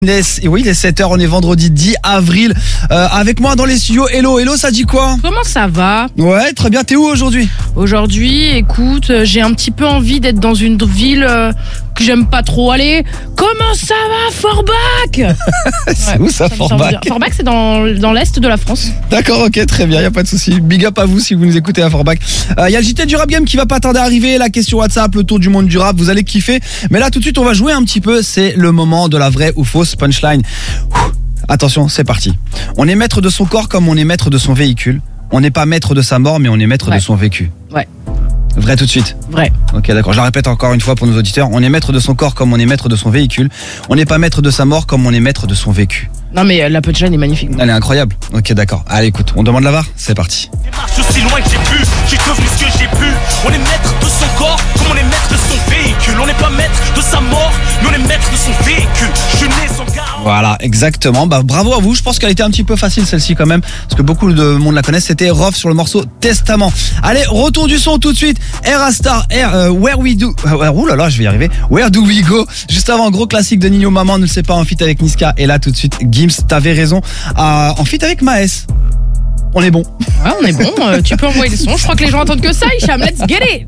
Et oui, il est 7h, on est vendredi 10 avril. Avec moi dans les studios, Hello, ça dit quoi? Comment ça va? Ouais, très bien, t'es où aujourd'hui? Aujourd'hui, écoute, j'ai un petit peu envie d'être dans une ville que j'aime pas trop aller. Comment ça va, Forbach? C'est où ça, Forbach? Forbach, c'est dans l'est de la France. D'accord, ok, très bien, y a pas de souci. Big up à vous si vous nous écoutez à Forbach. Y a le JT du Rap Game qui va pas tarder à arriver, la question WhatsApp, le tour du monde du rap, vous allez kiffer. Mais là, tout de suite, on va jouer un petit peu, c'est le moment de la vraie ou fausse punchline. Attention, c'est parti. On est maître de son corps comme on est maître de son véhicule. On n'est pas maître de sa mort, mais on est maître de son vécu. Ouais. Vrai tout de suite. Vrai. Ok, d'accord. Je la répète encore une fois pour nos auditeurs. On est maître de son corps comme on est maître de son véhicule. On n'est pas maître de sa mort comme on est maître de son vécu. Non mais la punchline est magnifique. Elle est incroyable. Ok, d'accord. Allez, écoute, on demande la VAR. C'est parti. Marche aussi loin que j'ai pu, j'ai devenu ce que j'ai pu. On est maître de son corps comme on est maître de son véhicule. On n'est pas maître de sa mort, mais on est maître de son véhicule. Je suis né sans garant. Voilà, exactement. Bah, bravo à vous. Je pense qu'elle était un petit peu facile celle-ci quand même, parce que beaucoup de monde la connaissent. C'était Rof sur le morceau Testament. Allez, retour du son tout de suite. R.A.Star, Where We Do. Ouh là là, je vais y arriver. Where Do We Go. Juste avant, gros classique de Nino, Maman ne le sait pas, en feat avec Niska. Et là, tout de suite, Gims, t'avais raison. En feat avec Maes. On est bon. Ouais, on est bon. Tu peux envoyer le son. Je crois que les gens attendent que ça, Hicham. Let's get it.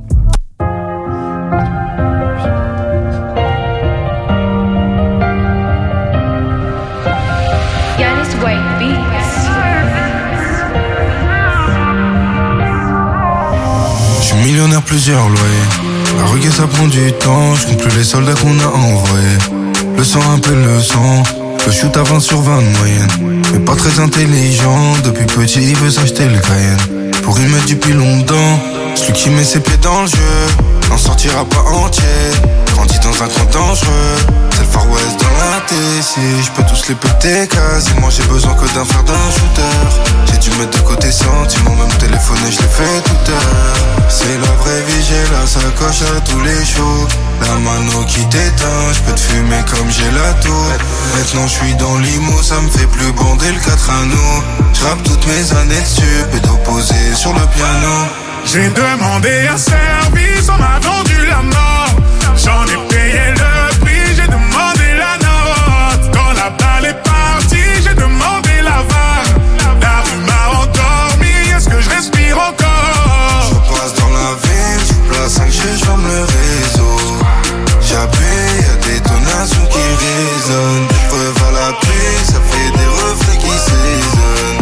Je suis millionnaire, plusieurs loyers. La reggae ça prend du temps, je compte plus les soldats qu'on a envoyés. Le sang appelle le sang, le shoot à 20 sur 20 de moyenne. Mais pas très intelligent, depuis petit il veut s'acheter le Cayenne. Pour y mettre du pilon dedans, celui qui met ses pieds dans le jeu n'en sortira pas entier. Grandit dans un coin dangereux, c'est le Far West dans la TC. Je peux tous les péter quasi, moi j'ai besoin que d'un fer d'un shooter. J'ai dû mettre de côté sentiments, même téléphoner je l'ai fait toute heure. C'est la vraie vie, j'ai la sacoche à tous les shows. La mano qui t'éteint, je peux te fumer comme j'ai la tour. Maintenant je suis dans l'IMO, ça me fait plus bander le 4 anneaux. J'rappe toutes mes années dessus, et d'opposé sur le piano. J'ai demandé un service, on m'a vendu la mort. J'en ai payé le prix, j'ai demandé la note. Quand la balle est partie, j'ai demandé la VAR. La rue m'a endormi, est-ce que je respire encore? Je passe dans la ville, je place 5G, je ferme le réseau. J'appuie, y'a des tonations qui résonnent. Des preuves à l'appui, ça fait des reflets qui s'ésonnent.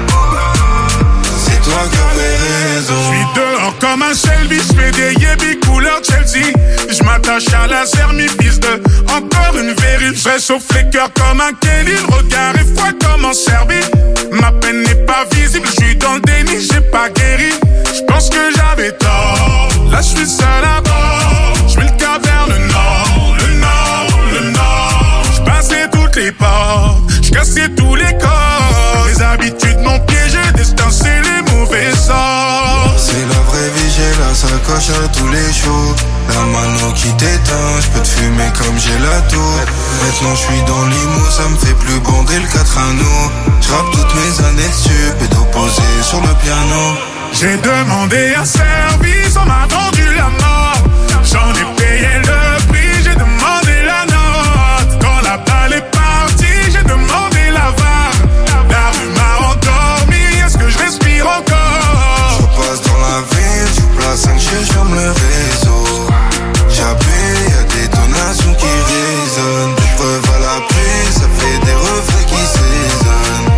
C'est toi qui avais raison. Je suis dehors comme un Shelby, je fais des yébis couleur Chelsea. Je m'attache à la fils de encore une vérif. Je réchauffe les cœurs comme un Kelly. Le regard est froid comme en Serbie. Ma peine n'est pas visible, je suis dans le déni, j'ai pas guéri. Je pense que j'avais tort. Là je suis seul à bord. Je mets le cap vers le nord, le nord, le nord. Je passais toutes les portes, je cassais tous les corps. Les habitudes m'ont piégé, destin c'est les mauvais sorts. C'est la vraie vie, j'ai la sacoche à tous les shows. La mano qui t'éteint, je peux te fumer comme j'ai la tour. Maintenant je suis dans l'IMO, ça me fait plus bander le 4 anneaux. J'rappe toutes mes années dessus, et d'opposé sur le piano. J'ai demandé un service, on m'a vendu la mort. J'en ai payé le prix, j'ai demandé la note. Quand la balle est partie, j'ai demandé la VAR. La rue m'a endormi, est-ce que je respire encore? Je passe dans la ville, je place 5G, je ferme le réseau. J'appuie, y'a des tonations qui résonnent. Des preuves à l'appui, ça fait des reflets qui s'ésonnent.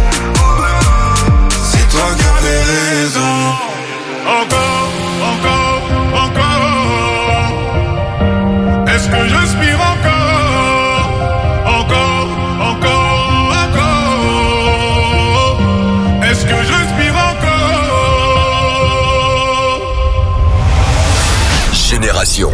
C'est toi qui avais raison. Encore, encore, encore. Est-ce que je respire encore? Encore, encore, encore. Est-ce que je respire encore? Génération.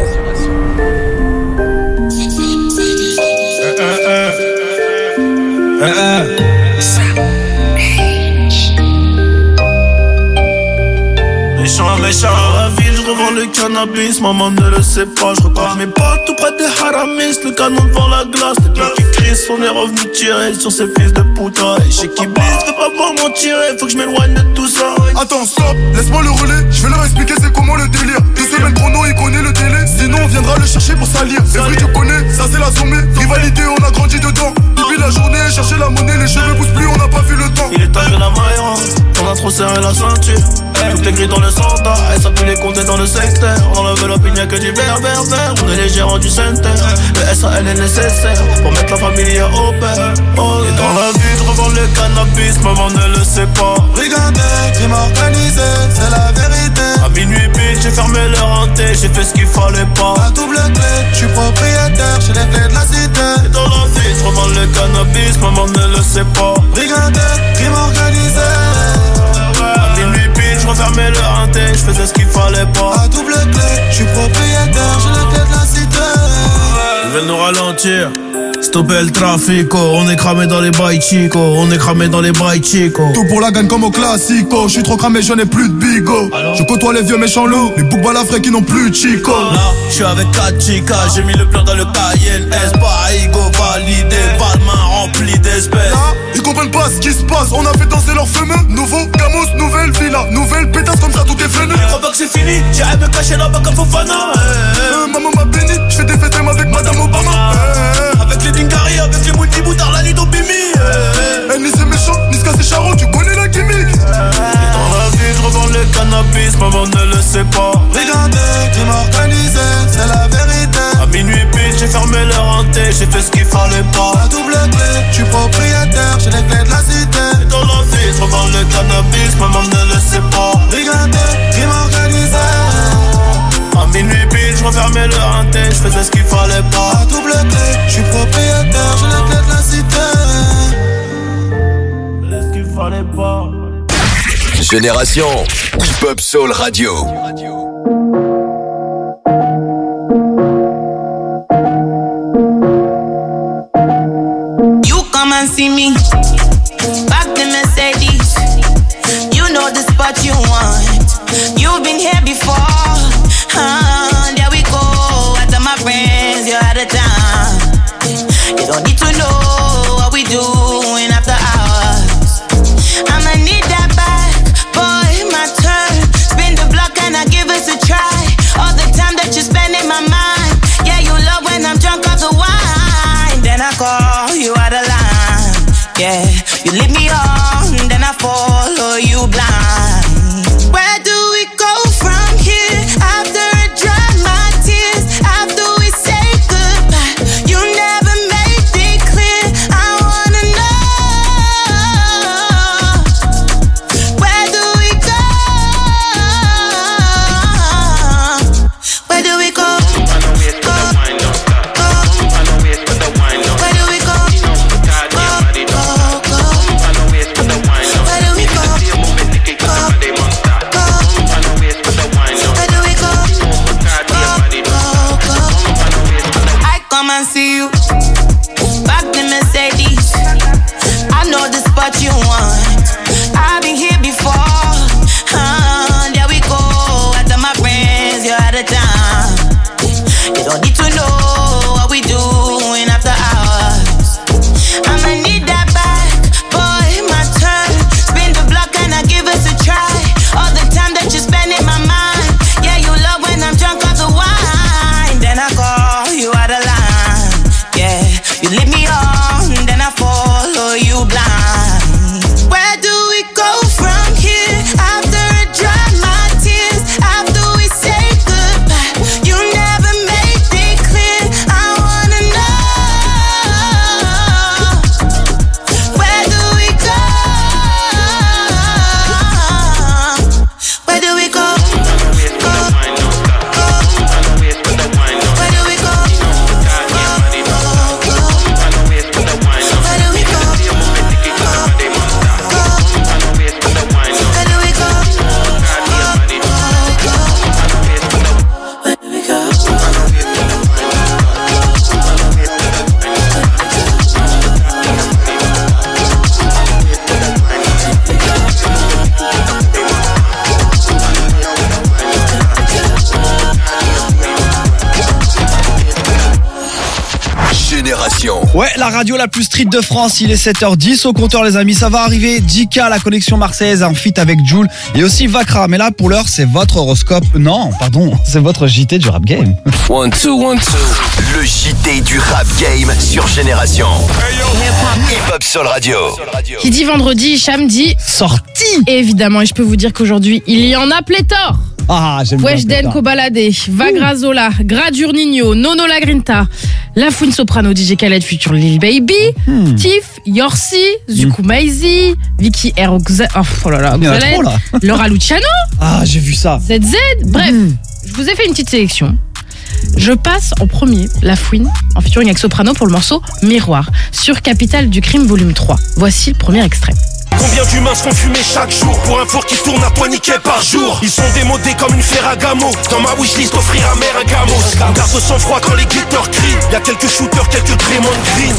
Méchant, méchant, la ville, je revends le cannabis, maman ne le sait pas. Je repars mes potes tout près des haramis, le canon devant la glace. Les gars qui crient, on est revenu tirer sur ces fils de putain. Et chez qui blisse, veux pas voir m'en tirer, faut que je m'éloigne de tout ça. Attends, stop, laisse-moi le relais, je vais leur expliquer c'est comment le délire. 2 semaines chrono, il connaît le délai, sinon on viendra le chercher pour salir. Les fruits tu connais, ça c'est la sommée. Rivalité, on a grandi dedans. Depuis la journée, chercher la monnaie, les cheveux poussent plus, on n'a pas vu le temps. Il est tard que la maille, on a trop serré la ceinture. Tout est gris dans le centre, et ça pue les comptes dans le secteur. On enlève l'opinion que du vert. On est les gérants du center. Le SAL est nécessaire pour mettre la famille au père. Oh, et dans la vie, je revends le cannabis, maman ne le sait pas. Brigandais, crime organisé, c'est la vérité. À minuit pile, j'ai fermé leur hanté, j'ai fait ce qu'il fallait pas. À double clé, je suis propriétaire, j'ai les clés de la cité. Et dans la vie, je revends le cannabis, maman ne le sait pas. Brigandais, crime organisé. À minuit pile, je refermais le hanté, je faisais ce qu'il fallait pas. À double clé, je suis propriétaire, j'ai les clés de la cité. Ils veulent nous ralentir, stopper le trafic, on est cramé dans les bails chico, on est cramé dans les bails chico. Tout pour la gagne comme au classico, je suis trop cramé, je n'ai plus de bigot. Je côtoie les vieux méchants loups, les boucs balafrés qui n'ont plus de chico. Là, je suis avec 4 chicas, j'ai mis le plan dans le Cayenne S, pas ego validé, pas de main remplie d'espèces. Là, ils comprennent pas ce qui se passe, on a fait danser leurs fameux. Nouveau Camus, nouvelle villa, nouvelle pétasse, comme ça tout est venu. Je crois pas que c'est fini, j'arrive me cacher là-bas comme Fofana. Maman m'a béni, je fais des fêtes avec Madame Obama. Avec les Dingari, avec les multiboutards, la nuit d'Obimi. Ni c'est méchant, ni c'est charron, tu connais la gimmick. Et dans la vie, je revends le cannabis, maman ne le sait pas. Brigandais, crime organisé, c'est la vérité. À minuit pile, j'ai fermé leur hanté, j'ai fait ce qu'il fallait pas. À double clé, je suis propriétaire, j'ai les clés de la cité. Et dans la vie, je revends le cannabis, maman ne le sait pas. Brigandais, crime organisé. À minuit pile, je refermais le hanté, je faisais ce qu'il fallait pas. À double clé, je suis propriétaire, j'ai les clés de la cité. Ce qu'il fallait pas. Génération Hip Hop Soul Radio. You come and see me, back the Mercedes. You know the spot you want. You've been here before. There we go. I tell my friends you're out of town. You don't need to know what we doing after hours. I'ma need that back, boy, my turn. Spin the block and I give us a try. All the time that you spend in my mind. Yeah, you love when I'm drunk off the wine. Then I call you out of line. Yeah, you leave me on, then I follow you blind. Where do we go from here? After I dry my tears, after we say goodbye, you never made it clear. I wanna know, where do we go? Where do we go? Where do we go? la radio la plus street de France. Il est 7h10 au compteur, les amis. Ça va arriver. Jika, la connexion marseillaise, en feat avec Jul et aussi Vakra. Mais là, pour l'heure, c'est votre horoscope. Non, pardon, c'est votre JT du rap game. 1, 2, 1, 2. Le JT du rap game sur Génération. Hip Hop Soul Radio. Qui dit vendredi, Cham dit sorti. Évidemment, et je peux vous dire qu'aujourd'hui, il y en a pléthore. Ah, j'aime bien. Weshden Kobalade, Vagra Zola, Gradure Nino, Nono Lagrinta, La Fouine Soprano, DJ Khaled Future Lil Baby, Tiff, Yorsi, Zuku Maizi, Vicky R. Oh là là, Laura Luciano. Ah, j'ai vu ça. ZZ. Bref, je vous ai fait une petite sélection. Je passe en premier La Fouine en featuring avec Soprano pour le morceau Miroir sur Capitale du Crime volume 3. Voici le premier extrait. Combien d'humains se font fumer chaque jour pour un four qui tourne à toi niquer par jour. Ils sont démodés comme une Ferragamo. Dans ma wishlist offrir à mère un gamos. On garde le sang froid quand les glitters crient. Y'a quelques shooters, quelques Draymond Green.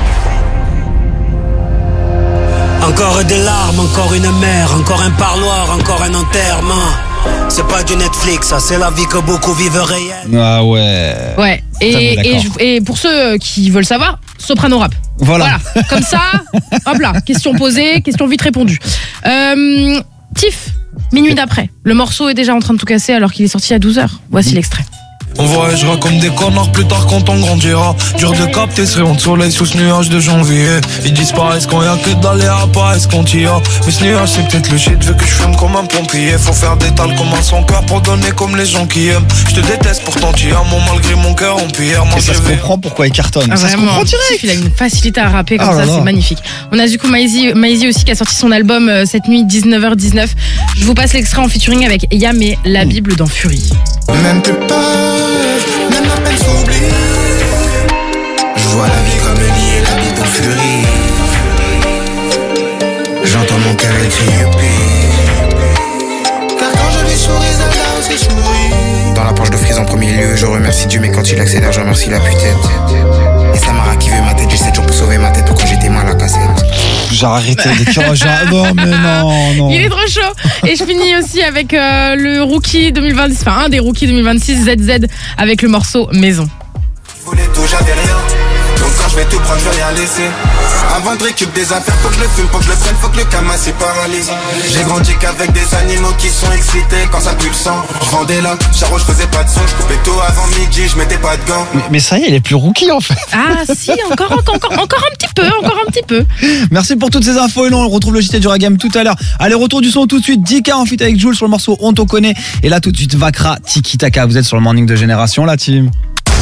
Encore des larmes, encore une mer, encore un parloir, encore un enterrement. C'est pas du Netflix, ça c'est la vie que beaucoup vivent réelle. Ah ouais. Ouais, et pour ceux qui veulent savoir, Soprano rap. Voilà. Comme ça, hop là, question posée, question vite répondue. Tiff, minuit d'après. Le morceau est déjà en train de tout casser alors qu'il est sorti à 12h. Voici l'extrait. On voyagera comme des connards plus tard quand on grandira. Dur de capter ce rayon de soleil sous ce nuage de janvier. Ils disparaissent quand y'a que d'aller à pas, est-ce qu'on t'y a. Mais ce nuage c'est peut-être le shit, veut que je fume comme un pompier. Faut faire des tales comme un son cœur pour donner comme les gens qui aiment. Je te déteste pourtant tu as mon malgré mon cœur en pierre. Et ça se comprend pourquoi il cartonne. Ça se comprend direct. Tiff, il a une facilité à rapper comme ça, c'est magnifique. On a du coup Maizi aussi qui a sorti son album cette nuit 19h19. Je vous passe l'extrait en featuring avec Yamé, La Bible dans Fury. Même plus peur, même la peine s'oublie. Je vois la vie comme liée, la Bible en furie. J'entends mon cœur écrire car quand je lui souris, elle aussi sourit. Dans la poche de frise en premier lieu, je remercie Dieu, mais quand il accélère, je remercie la putette. Et Samara qui veut ma tête, j'ai 7 jours pour sauver ma tête, ou quand j'étais mal à casser. J'ai arrêté d'écrire. Non, mais non. Il est trop chaud. Et je finis aussi avec le rookie 2026, enfin un des rookies 2026, ZZ, avec le morceau Maison. Je voulais tout, j'avais rien. Donc quand je vais tout prendre, je vais rien laisser. Avant de récupérer des affaires, faut que je le fume, faut que je le prenne, faut que le camas s'y paralyse. J'ai grandi qu'avec des animaux qui sont excités quand ça pue le sang. Je vendais là, Charo, je faisais pas de son, je coupais tôt avant midi, je mettais pas de gants. Mais ça y est, il est plus rookie en fait. Ah si, encore un petit peu. Merci pour toutes ces infos et on retrouve le JT du Ragam tout à l'heure. Allez, retour du son tout de suite. 10K en feat avec Jul sur le morceau On t'en connaît. Et là tout de suite Vakra, Tiki Taka. Vous êtes sur le morning de Génération, la team.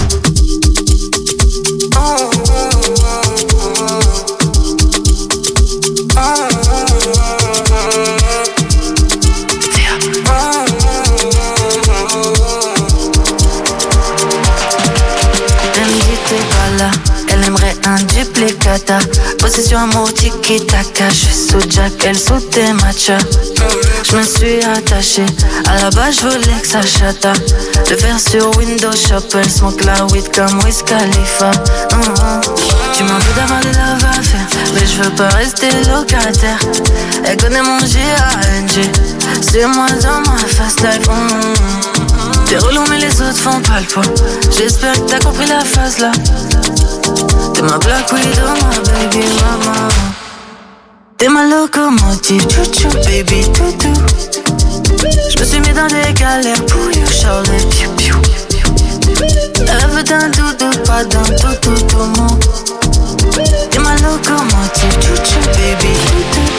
Elle aimerait un duplicata. Possession amour tiki-taka. Je suis sous Jack, elle sous tes matchas. Je me suis attaché. À la base, je voulais que ça chata. Le verre sur Windows Shop. Elle smoke la weed comme Wiz Khalifa. Tu m'en veux d'avoir des love à faire, mais je veux pas rester locataire. Elle connaît mon G.A.N.G. C'est moi dans ma fast life. T'es relou mais les autres font pas le poids. J'espère que t'as compris la phase là. T'es ma Black Widow, ma baby mama. T'es ma locomotive, chouchou, baby toutou. J'me suis mis dans des galères pour you, Charlie, piou piou. Elle veut d'un doudou, pas d'un toutou, tout mon. T'es ma locomotive, chouchou, baby toutou.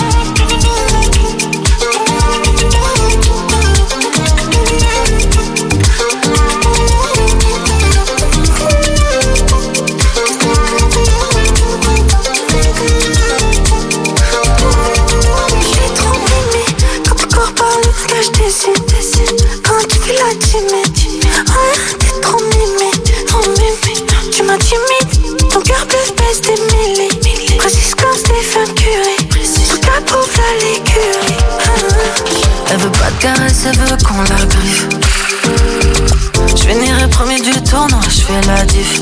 Quand tu fais la timide, t'es trop mimi, tu m'as timide, ton cœur plus baisse des milliers. Précise comme Stephen Curry, tout cas prouve la l'écurie. Elle veut pas de caresse, elle veut qu'on la griffe. Je finirai premier du tournoi, je fais la diff.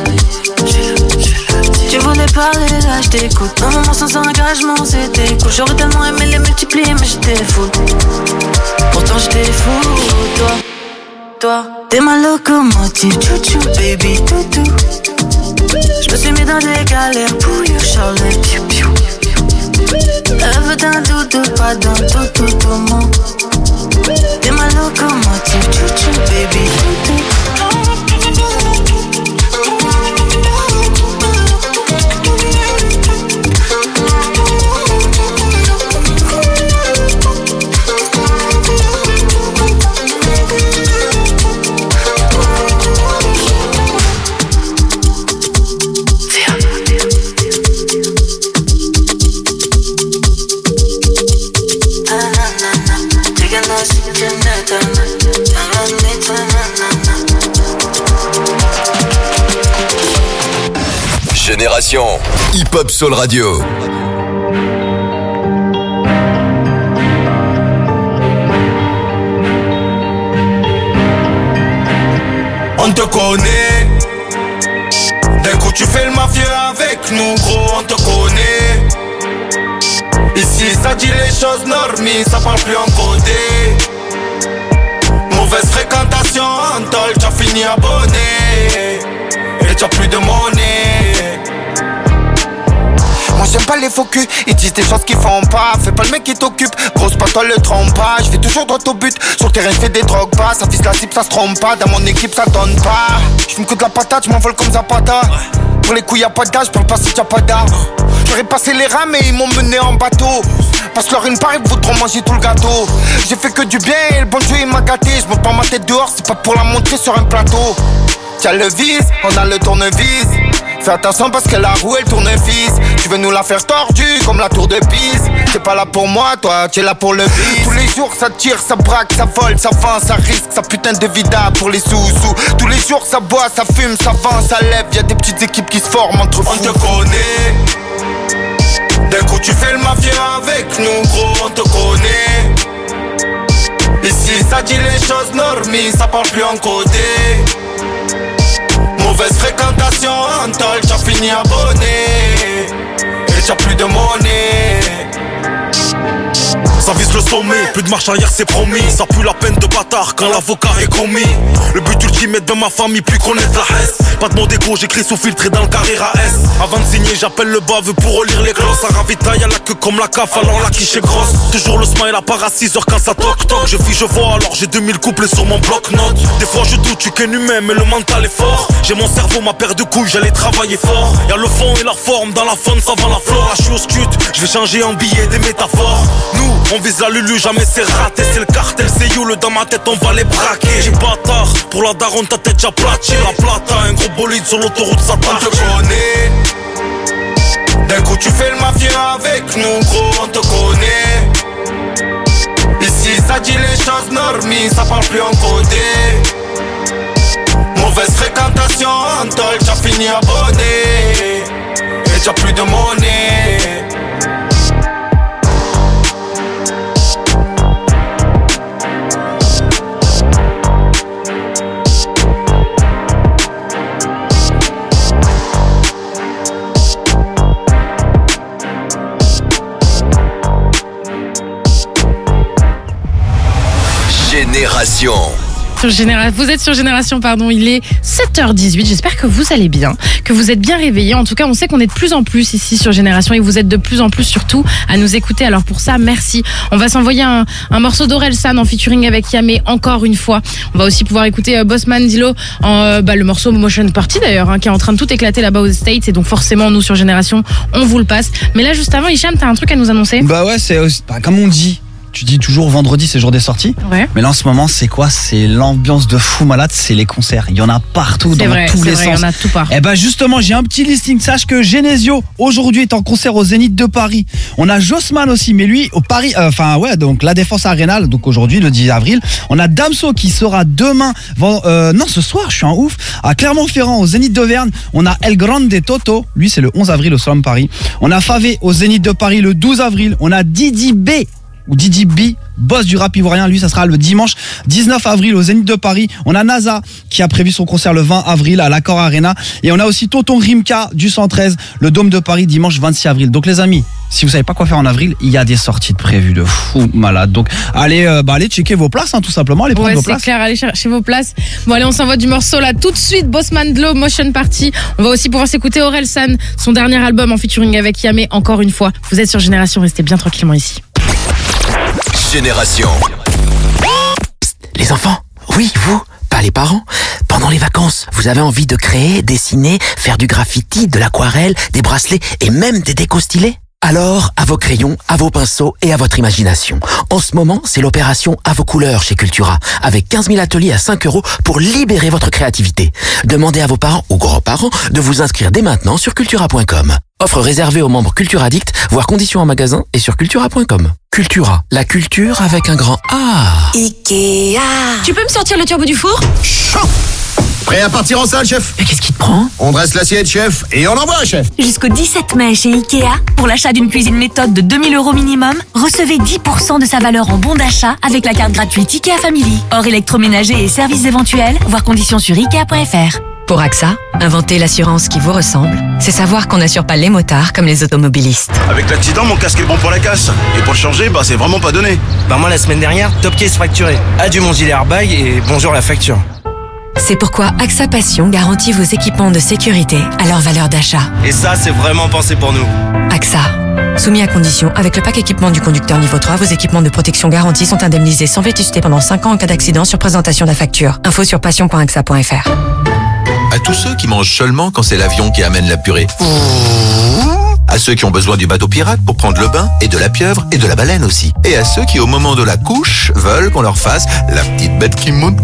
Tu voulais parler, là je t'écoute. Un moment sans engagement, c'était cool. J'aurais tellement aimé les multiplier, mais j'étais fou. Pourtant j'étais fou, toi, t'es ma locomotive, chouchou, baby toutou. Je me suis mis dans des galères pour you, Charlotte. Rêve d'un doudou, pas d'un tout monde. T'es ma locomotive, chouchou, baby. Génération Hip Hop Soul Radio. On te connaît. D'un coup tu fais le mafieux avec nous, gros, on te connaît. Ici ça dit les choses normies, ça parle plus en codé. Mauvaise fréquentation en tol, t'as fini abonné. Et t'as plus de monnaie. Moi j'aime pas les faux culs, ils disent des choses qu'ils font pas. Fais pas le mec qui t'occupe, grosse pas toi le trompe pas. Je vais toujours droit au but, sur le terrain je fais des drogues pas. Ça vise la cible, ça se trompe pas, dans mon équipe ça donne pas. Je me que de la patate, je m'envole comme Zapata. Pour les couilles y'a pas d'âge, parle pas si t'as pas d'armes. J'aurais passé les rames et ils m'ont mené en bateau. Parce que leur une part, ils voudront manger tout le gâteau. J'ai fait que du bien et le bon Dieu il m'a gâté. Je me prends ma tête dehors, c'est pas pour la montrer sur un plateau. Tiens le vis, on a le tournevis. Fais attention parce que la roue elle tourne fils. Tu veux nous la faire tordue comme la tour de Pise. T'es pas là pour moi, toi, t'es là pour le bis. Tous les jours ça tire, ça braque, ça vole, ça vend, ça risque, ça putain de vida pour les sous-sous. Tous les jours ça boit, ça fume, ça vend, ça lève. Y'a des petites équipes qui se forment entre fous. On te connaît. D'un coup tu fais le mafieux avec nous, gros, on te connaît. Ici ça dit les choses normies, ça parle plus en codé. Mauvaise fréquentation en tol, t'as fini abonné. Et t'as plus de monnaie. Ça vise le sommet, plus de marche arrière c'est promis. Ça pue la peine de bâtard quand l'avocat est commis. Le but ultime est de ma famille, plus connaître la Hesse. Pas de mon dégo, j'écris sous filtre et dans le carrera S. Avant de signer, j'appelle le bave pour relire les glosses. Ça ravitaille à la queue comme la CAF, alors la quiche est grosse. Toujours le smile à part à 6h quand ça toc toc. Je vis, je vois, alors j'ai 2000 couplets sur mon bloc-notes. Des fois je doute, tu qu'un humain, mais le mental est fort. J'ai mon cerveau, ma paire de couilles, j'allais travailler fort. Y'a le fond et la forme, dans la faune, ça va la flore. Là je suis au stud, je vais changer en billets des métaphores. Nous, on vise la Lulu, jamais c'est raté. C'est le cartel, c'est you, le dans ma tête, on va les braquer. J'ai bâtard, pour la daronne, ta tête déjà platée. La plata, un gros bolide sur l'autoroute, ça tâche. On te connaît. D'un coup tu fais le mafieux avec nous, gros, on te connaît. Ici ça dit les choses normies, ça parle plus en codé. Mauvaise fréquentation en tol, t'as fini abonné. Et t'as plus de monnaie. Génération. Vous êtes sur Génération, pardon, il est 7h18, j'espère que vous allez bien, que vous êtes bien réveillés. En tout cas, on sait qu'on est de plus en plus ici sur Génération et vous êtes de plus en plus surtout à nous écouter. Alors pour ça, merci. On va s'envoyer un morceau d'Orelsan en featuring avec Yamé encore une fois. On va aussi pouvoir écouter Bossman Dilo, le morceau Motion Party d'ailleurs, qui est en train de tout éclater là-bas aux States. Et donc forcément, nous sur Génération, on vous le passe. Mais là, juste avant, Hicham, t'as un truc à nous annoncer? Bah ouais, c'est comme on dit. Tu dis toujours vendredi, c'est jour des sorties. Ouais. Mais là, en ce moment, c'est quoi? C'est l'ambiance de fou malade, c'est les concerts. Il y en a partout, dans tous les sens. Il y en a tout part. Et bah, justement, j'ai un petit listing. Sache que Genesio, aujourd'hui, est en concert au Zénith de Paris. On a Jossman aussi, mais lui, au Paris, donc la Défense Arena, donc aujourd'hui, le 10 avril. On a Damso qui sera demain, ce soir, je suis en ouf, à Clermont-Ferrand, au Zénith d'Auvergne. On a El Grande Toto, lui, c'est le 11 avril au Slam Paris. On a Favé au Zénith de Paris le 12 avril. On a Didi B, ou Didi B, boss du rap ivoirien, lui ça sera le dimanche 19 avril au Zénith de Paris. On a NASA qui a prévu son concert le 20 avril à l'Accor Arena. Et on a aussi Tonton Rimka du 113, le Dôme de Paris dimanche 26 avril. Donc les amis, si vous savez pas quoi faire en avril, il y a des sorties de prévues de fou malade. Donc allez checker vos places, tout simplement, allez prendre vos places. C'est clair, allez chercher vos places. Bon allez, on s'envoie du morceau là tout de suite. Bossman Glow, Motion Party. On va aussi pouvoir s'écouter Orelsan, son dernier album en featuring avec Yamé. Encore une fois, vous êtes sur Génération, restez bien tranquillement ici. Génération. Psst, les enfants, oui, vous, pas les parents. Pendant les vacances, vous avez envie de créer, dessiner, faire du graffiti, de l'aquarelle, des bracelets et même des décos stylés? Alors, à vos crayons, à vos pinceaux et à votre imagination. En ce moment, c'est l'opération à vos couleurs chez Cultura, avec 15 000 ateliers à 5 € pour libérer votre créativité. Demandez à vos parents ou grands-parents de vous inscrire dès maintenant sur cultura.com. Offre réservée aux membres Cultura Addict, voire conditions en magasin et sur cultura.com. Cultura, la culture avec un grand A. Ikea. Tu peux me sortir le turbo du four? Chaud. Prêt à partir en salle, chef? Mais qu'est-ce qui te prend? On dresse l'assiette, chef, et on envoie, chef. Jusqu'au 17 mai chez Ikea, pour l'achat d'une cuisine méthode de 2 000 € minimum, recevez 10% de sa valeur en bon d'achat avec la carte gratuite Ikea Family. Hors électroménager et services éventuels, voir conditions sur Ikea.fr. Pour AXA, inventer l'assurance qui vous ressemble, c'est savoir qu'on n'assure pas les motards comme les automobilistes. Avec l'accident, mon casque est bon pour la casse. Et pour le changer, c'est vraiment pas donné. Moi, la semaine dernière, top case fracturé. Adieu mon gilet airbag et bonjour la facture. C'est pourquoi AXA Passion garantit vos équipements de sécurité à leur valeur d'achat. Et ça, c'est vraiment pensé pour nous. AXA. Soumis à condition, avec le pack équipement du conducteur niveau 3, vos équipements de protection garantie sont indemnisés sans vétusté pendant 5 ans en cas d'accident sur présentation de la facture. Info sur passion.axa.fr. À tous ceux qui mangent seulement quand c'est l'avion qui amène la purée. À ceux qui ont besoin du bateau pirate pour prendre le bain, et de la pieuvre, et de la baleine aussi. Et à ceux qui, au moment de la couche, veulent qu'on leur fasse la petite bête qui monte.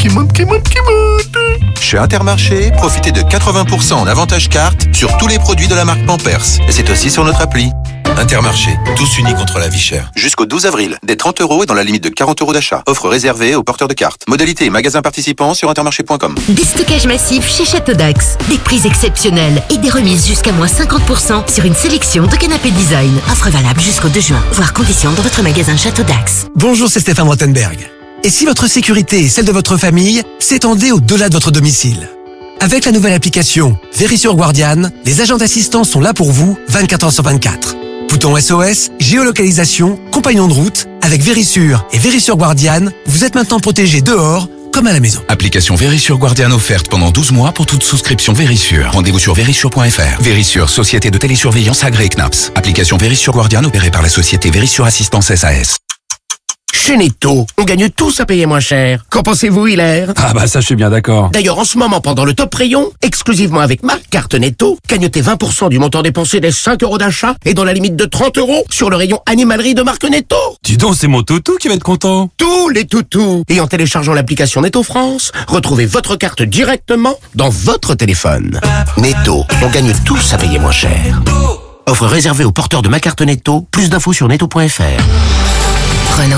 Chez Intermarché, profitez de 80% en avantage carte sur tous les produits de la marque Pampers. Et c'est aussi sur notre appli. Intermarché, tous unis contre la vie chère. Jusqu'au 12 avril, des 30 € et dans la limite de 40 € d'achat. Offre réservée aux porteurs de cartes. Modalité et magasins participants sur intermarché.com. Des stockages massifs chez Château d'Axe. Des prix exceptionnels et des remises jusqu'à moins 50% sur une sélection de canapés design. Offre valable jusqu'au 2 juin. Voir conditions dans votre magasin Château d'Axe. Bonjour, c'est Stéphane Rothenberg. Et si votre sécurité et celle de votre famille s'étendaient au-delà de votre domicile? Avec la nouvelle application Verisure Guardian, les agents d'assistance sont là pour vous 24 h sur 24. Bouton SOS, géolocalisation, compagnon de route, avec Verisure et Verisure Guardian, vous êtes maintenant protégé dehors comme à la maison. Application Verisure Guardian offerte pendant 12 mois pour toute souscription Verisure. Rendez-vous sur verisure.fr. Verisure, société de télésurveillance agréée CNAPS. Application Verisure Guardian opérée par la société Verisure Assistance SAS. Chez Netto, on gagne tous à payer moins cher. Qu'en pensez-vous, Hilaire? Ça je suis bien d'accord. D'ailleurs, en ce moment, pendant le top rayon, exclusivement avec ma carte Netto, gagnez 20% du montant dépensé des 5 € d'achat et dans la limite de 30 € sur le rayon animalerie de marque Netto. Dis donc, c'est mon toutou qui va être content. Tous les toutous. Et en téléchargeant l'application Netto France, retrouvez votre carte directement dans votre téléphone. Netto, on gagne tous à payer moins cher. Offre réservée aux porteurs de ma carte Netto. Plus d'infos sur netto.fr. Renault.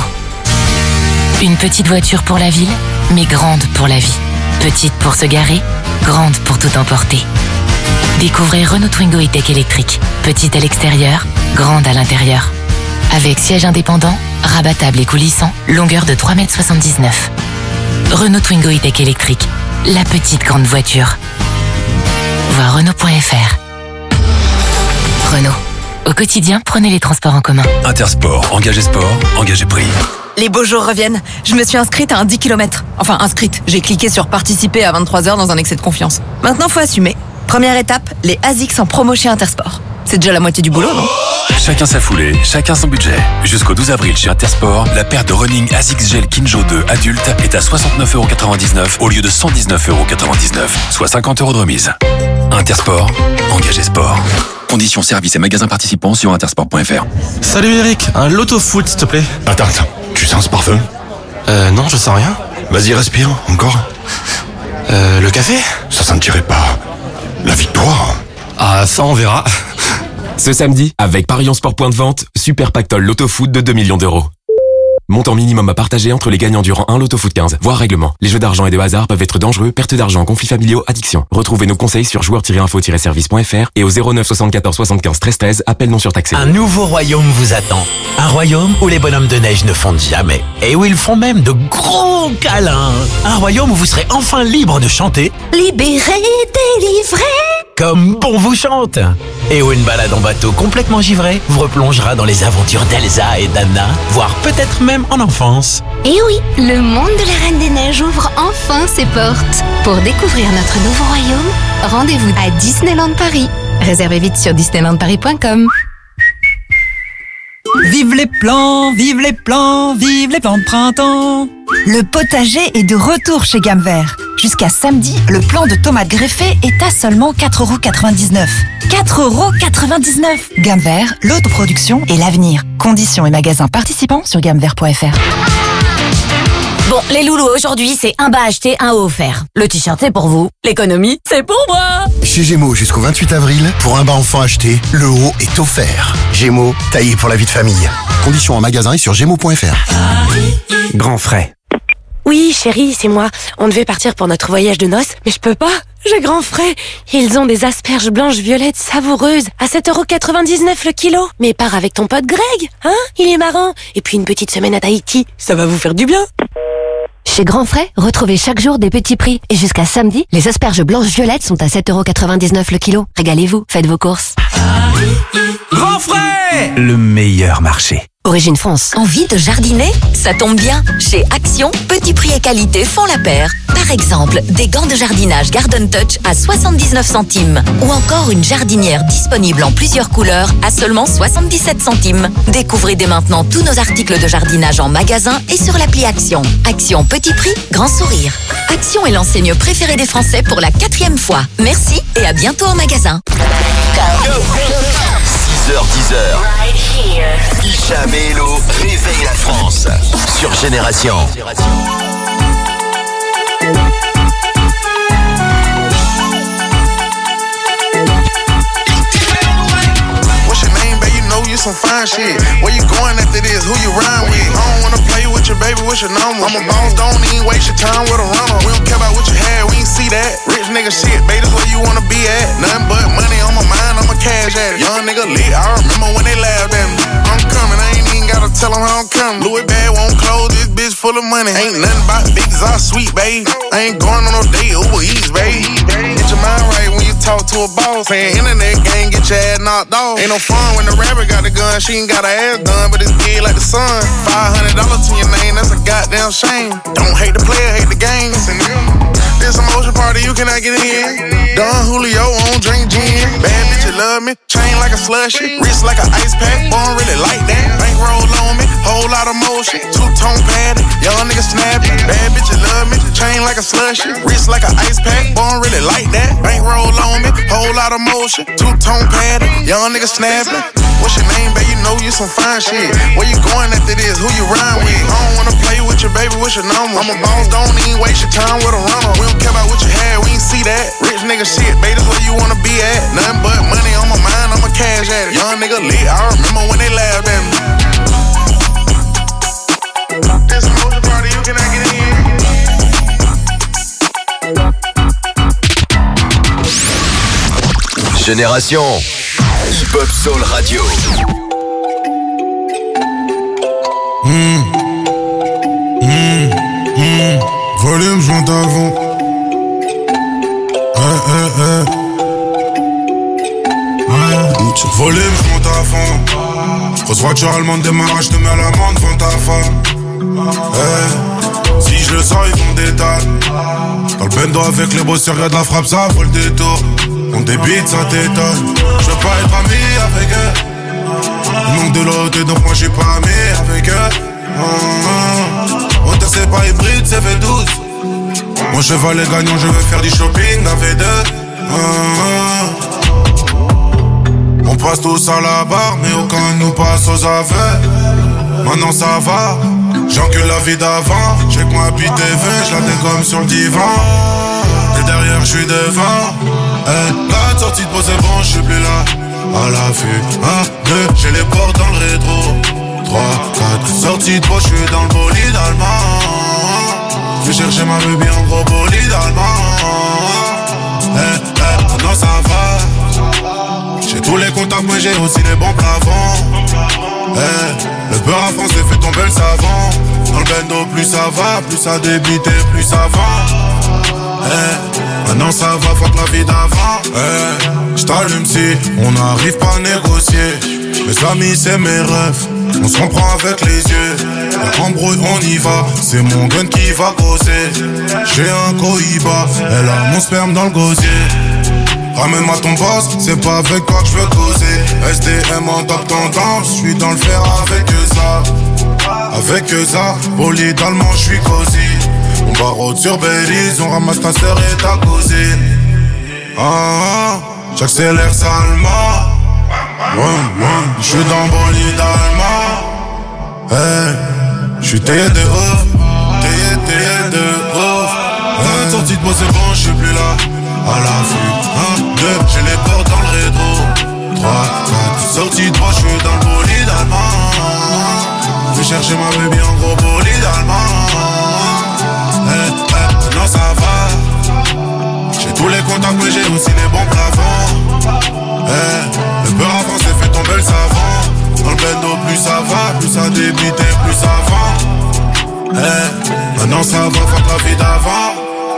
Une petite voiture pour la ville, mais grande pour la vie. Petite pour se garer, grande pour tout emporter. Découvrez Renault Twingo E-Tech électrique. Petite à l'extérieur, grande à l'intérieur. Avec siège indépendant, rabattable et coulissant, longueur de 3,79 m. Renault Twingo E-Tech électrique. La petite grande voiture. Voir Renault.fr. Renault. Au quotidien, prenez les transports en commun. Intersport, engagé sport, engagé prix. Les beaux jours reviennent. Je me suis inscrite à un 10 km. Enfin, inscrite. J'ai cliqué sur participer à 23 h dans un excès de confiance. Maintenant, faut assumer. Première étape, les ASICS en promo chez Intersport. C'est déjà la moitié du boulot, non? Chacun sa foulée, chacun son budget. Jusqu'au 12 avril chez Intersport, la paire de running ASICS Gel Kinjo 2 adulte est à 69,99 € au lieu de 119,99 €, soit 50 € de remise. Intersport, engagé sport. Conditions, services et magasins participants sur intersport.fr. Salut Eric, un loto foot s'il te plaît. Attends, tu sens ce parfum? Non, je sens rien. Vas-y, respire, encore. Le café? Ça sentirait pas la victoire? Ah, ça on verra. Ce samedi, avec Paris en Sport Point de Vente, Super Pactole Loto Foot de 2 millions d'euros. Montant minimum à partager entre les gagnants du rang 1 Loto Foot 15. Voir règlement. Les jeux d'argent et de hasard peuvent être dangereux, perte d'argent, conflits familiaux, addiction. Retrouvez nos conseils sur joueurs-info-service.fr et au 09 74 75 13 13, appel non surtaxé. Un nouveau royaume vous attend. Un royaume où les bonhommes de neige ne fondent jamais. Et où ils font même de gros câlins. Un royaume où vous serez enfin libre de chanter. Libéré, délivré. comme bon vous chante. Et où une balade en bateau complètement givré vous replongera dans les aventures d'Elsa et d'Anna, voire peut-être même en enfance. Et oui, le monde de la Reine des Neiges ouvre enfin ses portes. Pour découvrir notre nouveau royaume, rendez-vous à Disneyland Paris. Réservez vite sur disneylandparis.com. Vive les plans, vive les plans, vive les plans de printemps. Le potager est de retour chez Gamme Vert. Jusqu'à samedi, le plan de tomates greffées est à seulement 4,99 €. 4,99 €. Gamme Vert, l'autoproduction et l'avenir. Conditions et magasins participants sur gammevert.fr. Bon, les loulous, aujourd'hui, c'est un bas acheté, un haut offert. Le t-shirt, c'est pour vous. L'économie, c'est pour moi. Chez Gémeaux, jusqu'au 28 avril, pour un bas enfant acheté, le haut est offert. Gémeaux, taillé pour la vie de famille. Conditions en magasin et sur gémeaux.fr. Grand frais. Oui, chérie, c'est moi. On devait partir pour notre voyage de noces, mais je peux pas. J'ai grand frais. Ils ont des asperges blanches violettes savoureuses à 7,99 € le kilo. Mais pars avec ton pote Greg, hein? Il est marrant. Et puis une petite semaine à Tahiti, ça va vous faire du bien. Chez Grand Frais, retrouvez chaque jour des petits prix. Et jusqu'à samedi, les asperges blanches violettes sont à 7,99 € le kilo. Régalez-vous, faites vos courses. Grand frais! Le meilleur marché. Origine France. Envie de jardiner? Ça tombe bien. Chez Action, petit prix et qualité font la paire. Par exemple, des gants de jardinage Garden Touch à 79 centimes. Ou encore une jardinière disponible en plusieurs couleurs à seulement 77 centimes. Découvrez dès maintenant tous nos articles de jardinage en magasin et sur l'appli Action. Action, petit prix, grand sourire. Action est l'enseigne préférée des Français pour la 4e fois. Merci et à bientôt en magasin. 6h-10h. Hicham et Hello réveillent la France sur Génération. You some fine shit. Where you going after this? Who you rhyme with? I don't wanna play with your baby, what's your number? I'm a boss, don't even waste your time with a runner. We don't care about what you had, we ain't see that. Rich nigga shit, baby, that's where you wanna be at. Nothing but money on my mind, I'ma cash at it. Young nigga lit, I remember when they laughed at me. I'm coming, I ain't even gotta tell them how I'm coming. Louis bag won't close, this bitch full of money. Ain't nothing about bitches, all sweet, babe. I ain't going on no date, Uber Eats, babe. Get your mind right when you talk to a boss. Playing internet game, get your ass knocked off. Ain't no fun when the rapper got the gun, she ain't got her ass done, but it's big like the sun. $500 to your name, that's a goddamn shame. Don't hate the player, hate the game. This emotion party, you cannot get in. Don Julio on drink gin. Bad bitch, you love me. Chain like a slushy, wrist like an ice pack. Born really like that. Bankroll on me, whole lot of motion. Two-tone padded, young nigga snapping. Bad bitch, you love me. Chain like a slushy, wrist like an ice pack. Born really like that. Bankroll on me, whole lot of motion. Two-tone padded, young nigga snapping. What's your name, babe? You know you some fine shit. Where you going after this? Who you rhyme with? I don't wanna play with your baby, what's your number? I'm a boss, don't even waste your time with a runner. We don't care about what you had, we ain't see that. Rich nigga shit, babe, that's where you wanna be at. Nothing but money on my mind, I'ma cash at it. Young nigga lit, I remember when they laughed at me. This emotion party, you cannot get in. Génération Hip-Hop Soul Radio. Volume, je monte à fond. Volume, je monte à fond. Grosse voiture allemande, démarrage, te mets à l'amende devant ta femme. Si je le sens, ils font des dalles. Dans le bendo avec les bosseurs, y'a de la frappe, ça vaut le détour. On débite, ça t'étonne. Je veux pas être ami avec eux. Il manque de l'autre et donc moi j'suis pas ami avec eux. Autant c'est pas hybride, c'est V12. Mon cheval est gagnant, je veux faire du shopping à V2. On passe tous à la barre, mais aucun nous passe aux aveux. Maintenant ça va, j'encule la vie d'avant. Check moi puis TV, j'la dégomme sur le divan. Et derrière j'suis devant. La sortie de pause c'est bon, j'suis plus là. À l'affût, 1, 2, j'ai les portes dans le rétro. 3, 4, sortie de pause, j'suis dans le bolide allemand. J'vais chercher ma baby en gros bolide allemand. Maintenant ça va. J'ai tous les contacts mais j'ai aussi les bons plafonds. Le beurre à France fait tomber le savon. Dans le bendo plus ça va, plus ça débite et plus ça va. Maintenant ça va, fuck la vie d'avant. J't'allume si on n'arrive pas à négocier. Mes amis c'est mes rêves, on se comprend avec les yeux. La embrouille on y va, c'est mon gun qui va causer. J'ai un Cohiba, elle a mon sperme dans le gosier. Ramène-moi ton boss, c'est pas avec toi que je veux causer. SDM en top tendance, je suis dans le fer avec eux ça. Avec eux ça, bolide allemand, je suis cosy. On va road sur Belize, on ramasse ta sœur et ta cousine. J'accélère salement. Je suis dans bolide allemand. J'suis taillé de ouf, taillé de ouf. Sortie de bois c'est bon, j'suis plus là. À l'affût, 1, 2, j'ai les portes dans le rétro. 3, 4, sortie de bois, j'suis dans le bolide allemand. Vais chercher ma baby en gros bolide allemand. Non ça va. J'ai tous les contacts mais j'ai aussi les bons plafonds. Le beurre en français fait tomber le savon. Dans le bendo plus ça va, plus ça débite et plus ça vend. Maintenant ça va, fuck la vie d'avant.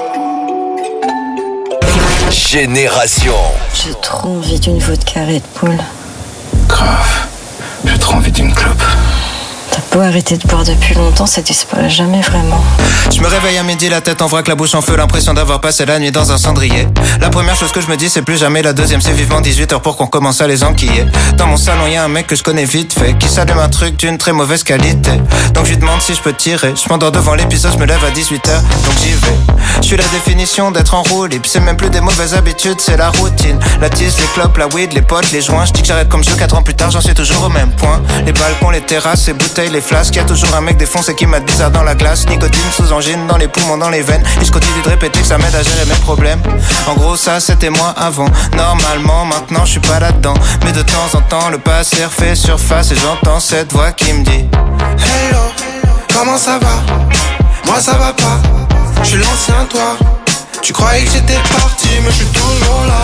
Génération. J'ai trop envie d'une vodka Red Bull. Grave, j'ai trop envie d'une clope. T'as beau arrêter de boire depuis longtemps, ça disparaît jamais vraiment. Je me réveille à midi, la tête en vrac, la bouche en feu, l'impression d'avoir passé la nuit dans un cendrier. La première chose que je me dis c'est plus jamais, la deuxième c'est vivement 18h pour qu'on commence à les enquiller. Dans mon salon y'a un mec que je connais vite fait, qui s'allume un truc d'une très mauvaise qualité. Donc je lui demande si je peux tirer, je m'endors devant l'épisode, je me lève à 18h, donc j'y vais. Je suis la définition d'être en roue libre, c'est même plus des mauvaises habitudes, c'est la routine. La tisse, les clopes, la weed, les potes, les joints. Je dis que j'arrête comme jeu, 4 ans plus tard j'en suis toujours au même point. Les balcons, les terrasses, les bouteilles, les flasques, y'a toujours un mec défoncé qui m'a bizarre dans la glace. Nicotine sous angine, dans les poumons, dans les veines. Et je continue de répéter que ça m'aide à gérer mes problèmes. En gros ça c'était moi avant. Normalement maintenant je suis pas là-dedans, mais de temps en temps le passé refait surface et j'entends cette voix qui me dit Hello, comment ça va? Moi ça va pas, je suis l'ancien toi. Tu croyais que j'étais parti mais je suis toujours là.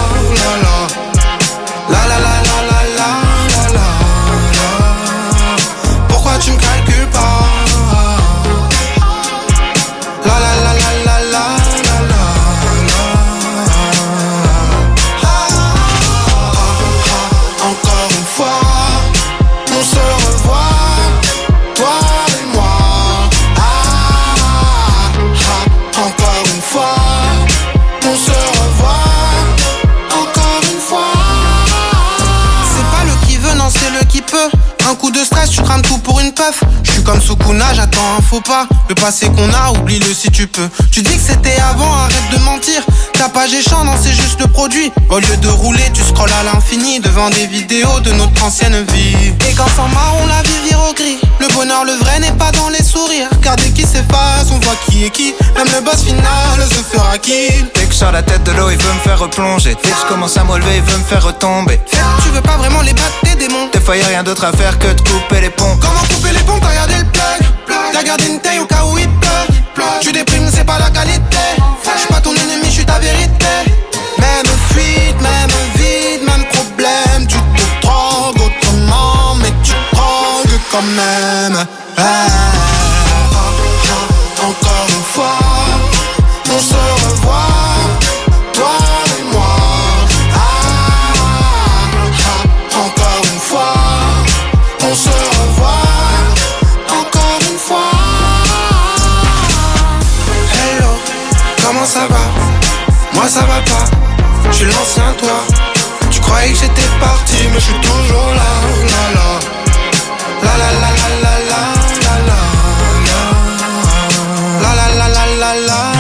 La la la la la la la la la. Pourquoi tu me calcules pas? La la la la la la la la. Encore une fois, on se revoit, toi et moi. Encore une fois, on se revoit. Encore une fois. C'est pas le qui veut, non c'est le qui peut. Un coup de stress, tu crames tout pour une puff. Je suis comme Sukuna, j'attends un faux pas. Le passé qu'on a, oublie-le si tu peux. Tu dis que c'était avant, arrête de mentir. Ta page est chiant, non c'est juste le produit. Au lieu de rouler, tu scrolles à l'infini devant des vidéos de notre ancienne vie. Et quand sans marron, la vie vire au gris. Le bonheur, le vrai n'est pas dans les sourires. Car dès qu'il s'efface, on voit qui est qui. Même le boss final se fera kill. Dès que je sors la tête de l'eau, il veut me faire replonger. Dès que je commence à me relever, il veut me faire retomber. Tu veux pas vraiment les battre tes démons. Des fois y'a rien d'autre à faire que de couper les ponts. Comment couper les ponts, t'as regardé le plug. T'as gardé une taille au cas où il pleut. Tu déprimes, c'est pas la qualité. J'suis pas ton ennemi, j'suis ta vérité. Même fuite, même vide, même problème. Tu te drogues autrement, mais tu drogues quand même. Encore une fois, on se revoit, toi et moi. Encore une fois, on se revoit. Encore une fois. Hello, comment ça va? Moi ça va pas, je suis l'ancien toi. Tu croyais que j'étais parti mais je suis toujours là. La la la la la la la la la la la la la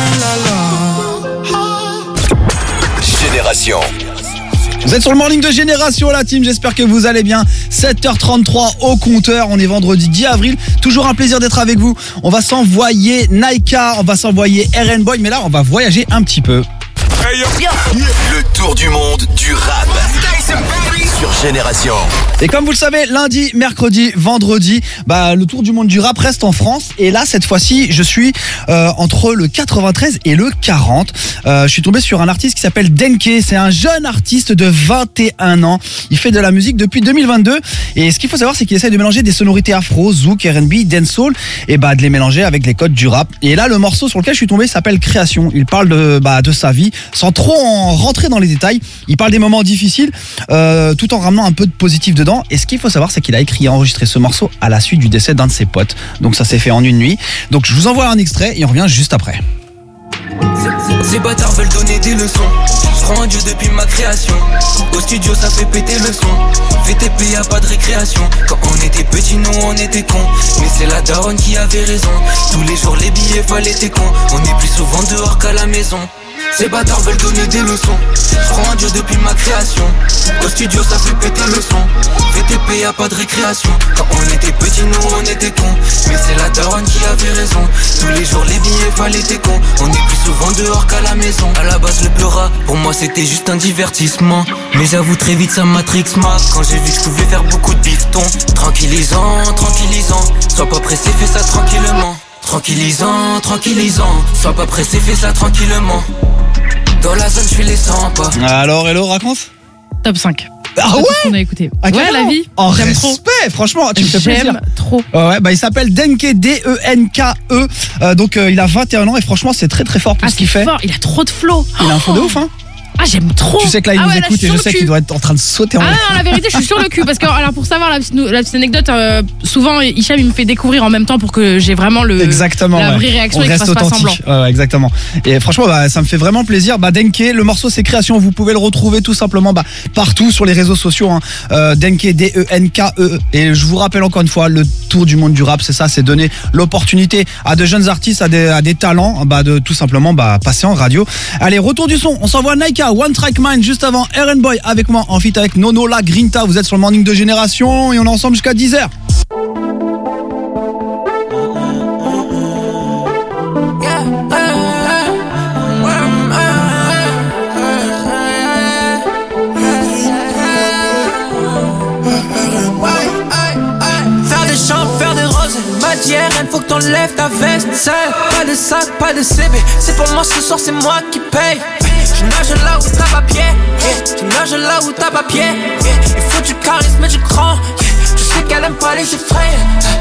la la. Génération. Vous êtes sur le morning de Génération la team, j'espère que vous allez bien. 7h33 au compteur, on est vendredi 10 avril. Toujours un plaisir d'être avec vous. On va s'envoyer Naika, on va s'envoyer RN Boy, mais là on va voyager un petit peu. Le tour du monde du rap. sur Génération. Et comme vous le savez, lundi, mercredi, vendredi, le tour du monde du rap reste en France. Et là, cette fois-ci, je suis entre le 93 et le 40. Je suis tombé sur un artiste qui s'appelle Denke. C'est un jeune artiste de 21 ans. Il fait de la musique depuis 2022. Et ce qu'il faut savoir, c'est qu'il essaie de mélanger des sonorités afro, zouk, R&B, dancehall, et de les mélanger avec les codes du rap. Et là, le morceau sur lequel je suis tombé s'appelle Création. Il parle de sa vie, sans trop en rentrer dans les détails. Il parle des moments difficiles, tout en ramenant un peu de positif dedans. Et ce qu'il faut savoir, c'est qu'il a écrit et enregistré ce morceau à la suite du décès d'un de ses potes. Donc ça s'est fait en une nuit. Donc je vous envoie un extrait et on revient juste après. Ces bâtards veulent donner des leçons. Je crois en Dieu depuis ma création. Au studio ça fait péter le son. VTP y'a pas de récréation. Quand on était petits nous on était cons. Mais c'est la daronne qui avait raison. Tous les jours les billets fallait tes cons. On est plus souvent dehors qu'à la maison. Ces bâtards veulent donner des leçons. Je crois en Dieu depuis ma création. Au studio ça fait péter le son. VTP y'a pas de récréation. Quand on était petits nous on était cons. Mais c'est la daronne qui avait raison. Tous les jours les billets fallait tes cons. On est plus souvent dehors qu'à la maison. À la base le pleura, pour moi c'était juste un divertissement. Mais j'avoue très vite ça matrix m'a. Quand j'ai vu que je pouvais faire beaucoup de bifton. Tranquillisant, tranquillisant. Sois pas pressé, fais ça tranquillement. Tranquillisant, tranquillisant. Sois pas pressé, fais ça tranquillement. Dans la zone, je fais les 100 pas. Alors, Hello, raconte. Top 5. Ah ouais, on a écouté. Ah, ouais, la vie. En j'aime respect, trop. Franchement, tu me fais plaisir. J'aime trop. Ouais, il s'appelle Denke, D-E-N-K-E. Donc, il a 21 ans et franchement, c'est très très fort pour ce qu'il fait. Fort. Il a trop de flow. Il a un flow de ouf, hein. Ah, j'aime trop. Tu sais que là, il nous écoute et je sais qu'il doit être en train de sauter en l'air. Non, la vérité, je suis sur le cul. Parce que, alors, pour savoir la petite anecdote, souvent, Hicham, il me fait découvrir en même temps pour que j'ai vraiment la vraie réaction et que je fasse pas semblant. Ouais, exactement. Et franchement, ça me fait vraiment plaisir. Denke, le morceau, c'est Création. Vous pouvez le retrouver tout simplement partout sur les réseaux sociaux. Denke, D-E-N-K-E. Et je vous rappelle encore une fois, le tour du monde du rap, c'est ça, c'est donner l'opportunité à de jeunes artistes, à des talents, de tout simplement passer en radio. Allez, retour du son. On s'envoie Nike. One Track Mind juste avant Aaron Boy avec moi en feat avec Nono La Grinta. Vous êtes sur le morning de Génération et on est ensemble jusqu'à 10h. Faire des champs, faire des roses. Matière, il faut que t'enlèves ta veste. Pas de sac, pas de CB. C'est pour moi ce soir, c'est moi qui paye. Tu nages là où t'as pas pied, tu nages là où t'as pas pied. Il faut du charisme et du cran. Je sais qu'elle aime pas les effraits.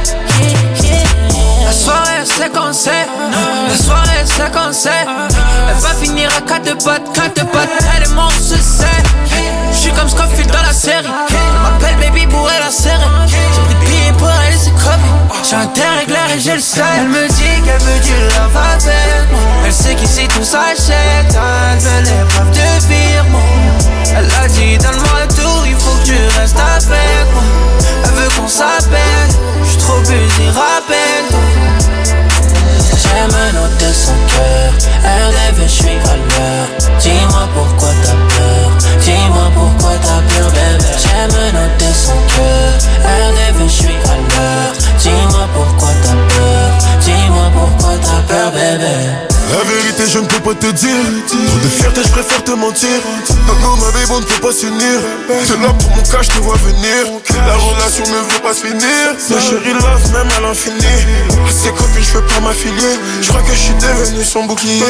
La soirée elle sait qu'on sait. La soirée elle sait qu'on sait. Elle va finir à 4 potes. Elle et moi on se sait. J'suis comme Scofield dans la série. Elle m'appelle baby pour elle la serrer. J'ai pris de billets pour elle et c'est crevé. J'ai un terre éclair et j'ai le sel. Elle me dit qu'elle veut du love avec moi. Elle sait qu'ici tout s'achète. Elle veut l'épreuve de firme. Elle a dit donne-moi le tour, il faut que tu restes avec moi. Elle veut qu'on s'appelle. J'suis trop busy, rappelle-toi. J'aime noter son cœur. RDV, j'suis à l'heure. Dis-moi pourquoi t'as peur. Dis-moi pourquoi t'as peur, bébé. J'aime noter son cœur. RDV, j'suis à l'heure. Dis-moi pourquoi t'as peur. Dis-moi pourquoi t'as peur, bébé. La vérité je ne peux pas te dire. Trop de fierté je préfère te mentir. Non ma baby on ne peut pas s'unir. T'es là pour mon cas je te vois venir. La relation ne veut pas se finir. Ma chérie love même à l'infini. À ses copines je veux pas m'affilier. Je crois que je suis devenu son bouclier.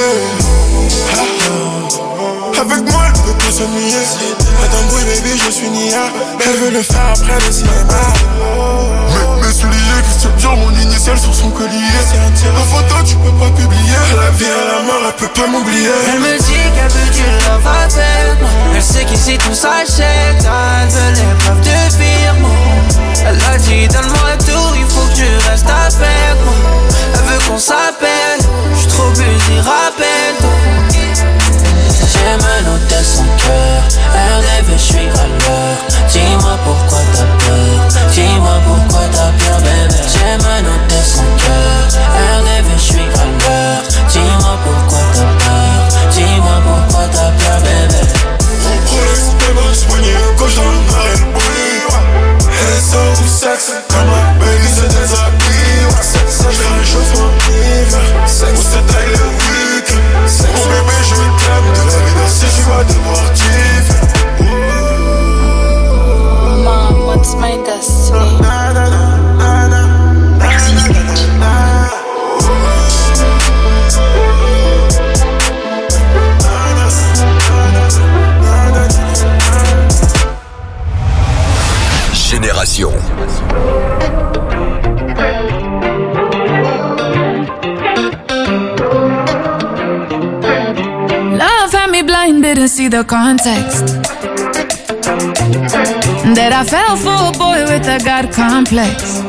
Avec moi elle peut pas s'ennuyer. Madame Boy baby je suis Nia. Elle veut le faire après le cinéma. Mes souliers Christian Dior, mon initiale sur son collier. La photo tu peux pas publier. La vie à la mort elle peut pas m'oublier. Elle me dit qu'elle veut du love avec moi. Elle sait qu'ici tout s'achète. Elle veut l'épreuve de firme. Elle a dit donne-moi le tour, il faut que tu restes avec moi. Elle veut qu'on s'appelle. J'suis trop busy, rappelle-toi. J'aime noter son cœur. RDV, j'suis à l'heure. Dis-moi pourquoi t'as peur. Dis-moi pourquoi t'as peur, bébé. J'aime noter son cœur. RDV, j'suis à l'heure. Dis-moi pourquoi t'as peur. Dis-moi pourquoi t'as peur, bébé. Rolex, t'es mal soigné. Gauche dans le marais, elle sort du sexe. Comme Love had me blind, didn't see the context. That I fell for a boy with a God complex.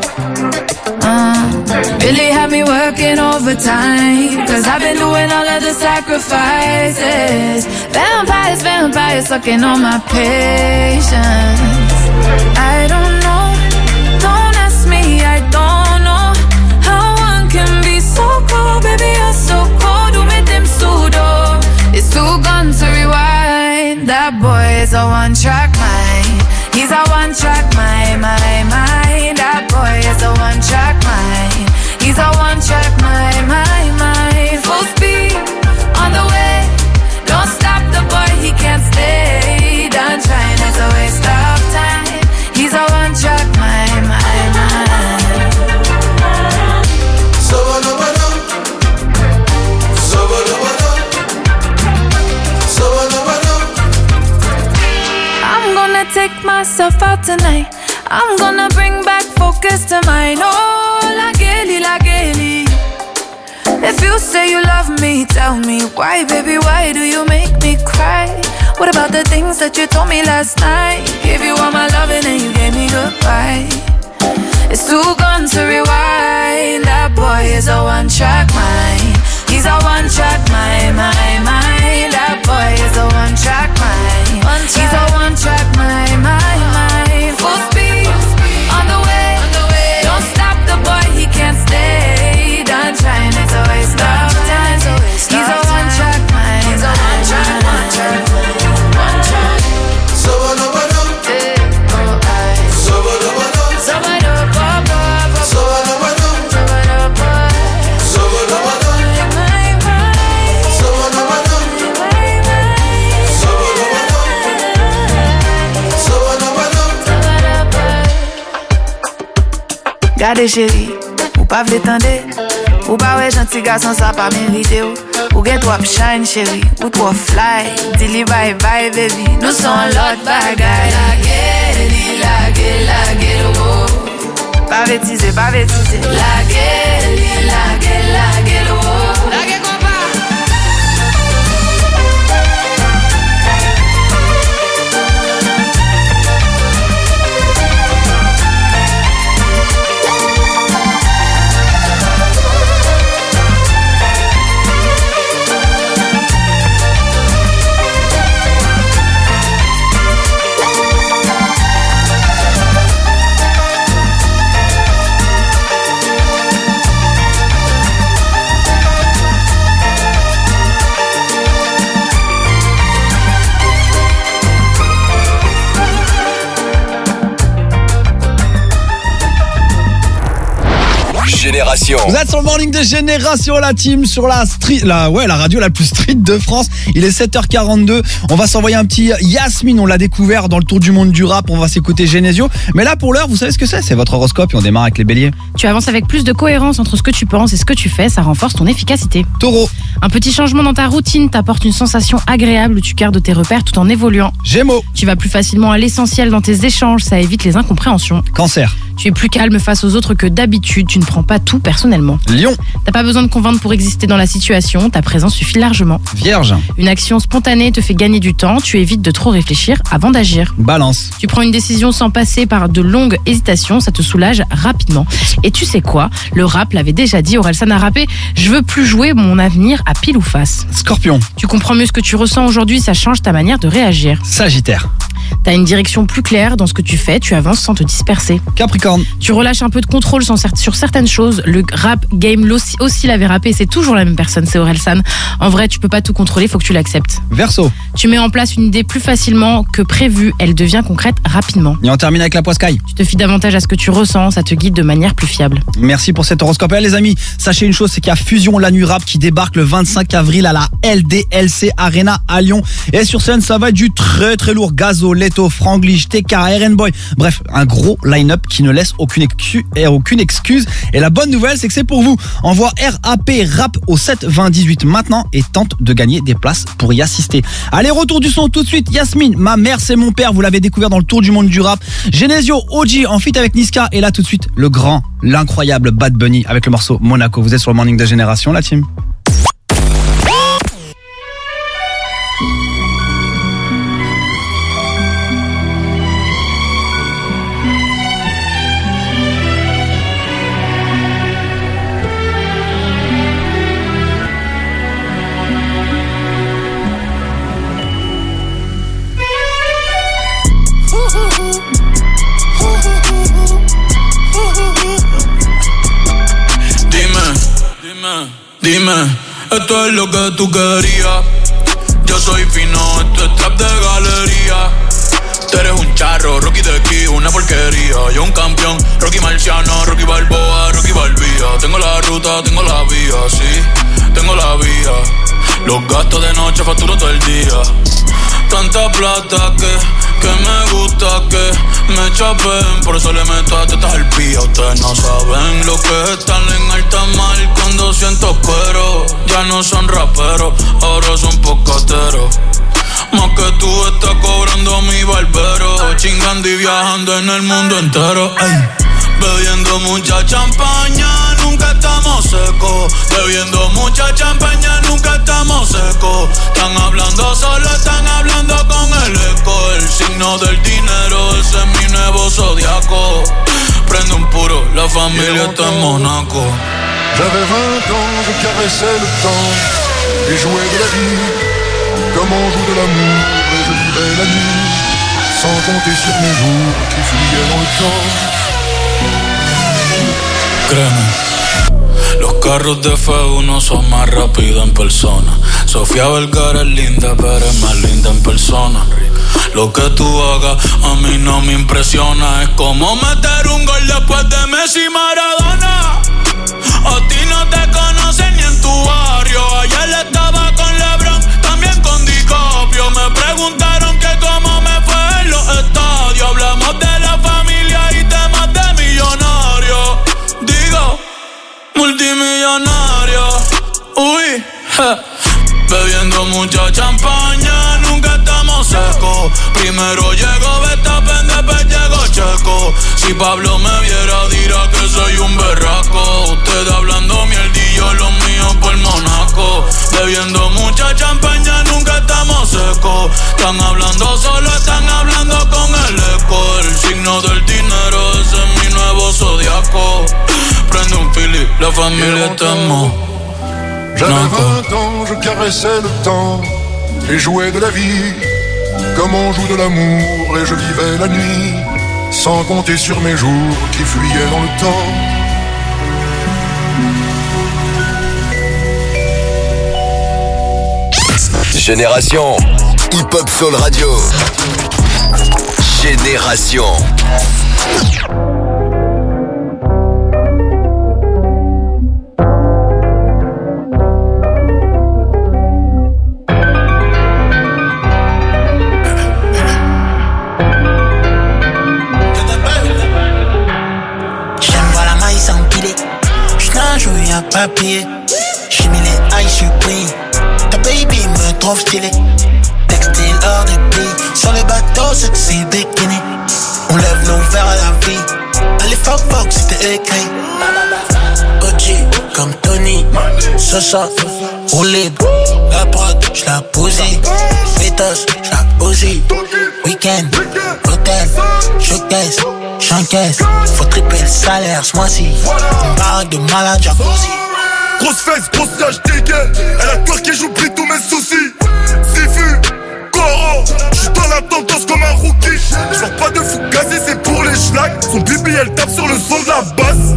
Really had me working overtime, 'cause I've been doing all of the sacrifices. Vampires, vampires sucking on my patience. I don't know, don't ask me, I don't know how one can be so cold, baby you're so cold. Do me them pseudo, it's too gone to rewind. That boy is a one-track mind. He's a one-track mind. That boy is a one-track mind. He's a one-track mind. Full speed on the way. Don't stop the boy, he can't stay. Done trying, it's a waste of time. He's a one-track mind. I'm gonna take myself out tonight. I'm gonna bring back focus to mine. Oh, la Geli. If you say you love me, tell me why, baby, why do you make me cry? What about the things that you told me last night? Gave you all my loving and you gave me goodbye. It's too gone to rewind. That boy is a one-track mind. He's a one-track mind. That boy is a one-track mind. He's a one-track mind. Full speed on the way. Don't stop the boy, he can't stay. Done trying, it's a waste of time. He's a one-track mind. He's a one-track mind. Gade chéri, ou pas vle tende, ou pas ouais gentil garçon ça pas mérité ou get trop shine chéri, ou trop fly, dili bye bye baby, nous sommes l'autre bagaille. La gueule, oh. Pas bêtiser, la gueule, oh. La gueule compa. Génération. Vous êtes sur le morning de Génération, la team, sur la radio la plus street de France. Il est 7h42. On va s'envoyer un petit Yasmine. On l'a découvert dans le tour du monde du rap. On va s'écouter Genesio. Mais là, pour l'heure, vous savez ce que c'est? C'est votre horoscope et on démarre avec les béliers. Tu avances avec plus de cohérence entre ce que tu penses et ce que tu fais. Ça renforce ton efficacité. Taureau. Un petit changement dans ta routine t'apporte une sensation agréable où tu gardes tes repères tout en évoluant. Gémeaux. Tu vas plus facilement à l'essentiel dans tes échanges. Ça évite les incompréhensions. Cancer. Tu es plus calme face aux autres que d'habitude. Tu ne prends pas tout personnellement. Lion. T'as pas besoin de convaincre pour exister dans la situation. Ta présence suffit largement. Vierge. Une action spontanée te fait gagner du temps. Tu évites de trop réfléchir avant d'agir. Balance. Tu prends une décision sans passer par de longues hésitations. Ça te soulage rapidement. Et tu sais quoi? Le rap l'avait déjà dit. Orelsan a rappé: je veux plus jouer mon avenir à pile ou face. Scorpion. Tu comprends mieux ce que tu ressens aujourd'hui. Ça change ta manière de réagir. Sagittaire. T'as une direction plus claire dans ce que tu fais. Tu avances sans te disperser. Capricorne. Tu relâches un peu de contrôle sur certaines choses. Le rap game aussi l'avait rappé. C'est toujours la même personne, c'est Orelsan. En vrai, tu peux pas tout contrôler, faut que tu l'acceptes. Verseau. Tu mets en place une idée plus facilement que prévu. Elle devient concrète rapidement. Et on termine avec la poiscaille. Tu te fies davantage à ce que tu ressens. Ça te guide de manière plus fiable. Merci pour cet horoscope. Et les amis, sachez une chose, c'est qu'il y a Fusion la nuit rap qui débarque le 25 avril à la LDLC Arena à Lyon. Et sur scène, ça va être du très très lourd. Gazo, Damso, Leto, Franglish, TK, RN Boy. Bref, un gros line-up qui ne laisse aucune excuse. Et la bonne nouvelle, c'est que c'est pour vous. Envoie RAP rap au 7 20 18 maintenant et tente de gagner des places pour y assister. Allez, retour du son tout de suite. Yasmine, ma mère c'est mon père. Vous l'avez découvert dans le tour du monde du rap. Genesio, OG en feat avec Niska. Et là tout de suite, le grand, l'incroyable Bad Bunny avec le morceau Monaco. Vous êtes sur le Morning de Génération, la team. Dime, esto es lo que tú querías. Yo soy fino, esto es trap de galería. Tú eres un charro, Rocky de aquí, una porquería. Yo un campeón, Rocky Marciano, Rocky Balboa, Rocky Balbía. Tengo la ruta, tengo la vía, sí, tengo la vía. Los gastos de noche facturo todo el día. Tanta plata que me gusta que me chapen. Por eso le meto a tetas al pía. Ustedes no saben lo que es estar en alta mar cuando siento cuero. Ya no son raperos, ahora son pocateros. Más que tú estás cobrando mi barbero. Chingando y viajando en el mundo entero. Ay. Bebiendo mucha champaña, nunca estamos secos. Bebiendo mucha champaña, nunca estamos secos. Están hablando solo, están hablando con el eco. El signo del dinero, ese es mi nuevo zodiaco. Prende un puro, la familia está en Monaco. J'avais 20 ans, je caressais le temps et jouais de la vie comme on joue de l'amour. Et je vivais la nuit sans compter sur mes jours qui fuyaient dans le temps. Créeme, los carros de F1 no son más rápidos en persona. Sofía Vergara es linda, pero es más linda en persona. Lo que tú hagas a mí no me impresiona. Es como meter un gol después de Messi y Maradona. A ti no te conocen ni en tu barrio. Ayer estaba con LeBron, también con DiCaprio. Me preguntaron que cómo me fue en los estadios. Hablamos de la familia y temas de millonarios. Digo, multimillonario. Uy, bebiendo mucha champaña, nunca estamos secos. Primero llegó Verstappen, después llegó Checo. Si Pablo me viera dirá que soy un berraco. Ustedes hablando mierdillo, los míos por Monaco. Bebiendo mucha champaña, nunca estamos secos. Están hablando solo, están hablando con el eco. El signo del dinero, ese es mi nuevo zodiaco. Prende un fili, la familia está en Monaco. J'avais 20 ans, je caressais le temps et jouais de la vie comme on joue de l'amour. Et je vivais la nuit sans compter sur mes jours qui fuyaient dans le temps. Génération Hip Hop Soul Radio. Génération. Papier, j'ai mis les high surpris. Ta baby me trouve stylé. Textile hors de prix. Sur le bateau, sexy bikini. On lève nos verres à la vie. Allez, fuck, c'était écrit. OG, comme Tony. Sosa, roulé. La prod, j'la bousille. Pétos, j'la bousille. Week-end, hôtel, showcase. J'encaisse, faut tripler le salaire ce mois-ci. Une baraque de malade, jacuzzi. Grosse fesse, grosse nage, dégaine. Elle a twerké, j'oublie tous mes soucis. Sifu, Coro, j'suis dans la tendance comme un rookie. J'vends pas de fou gazé, c'est pour les schlags. Son bibi, elle tape sur le son de la basse.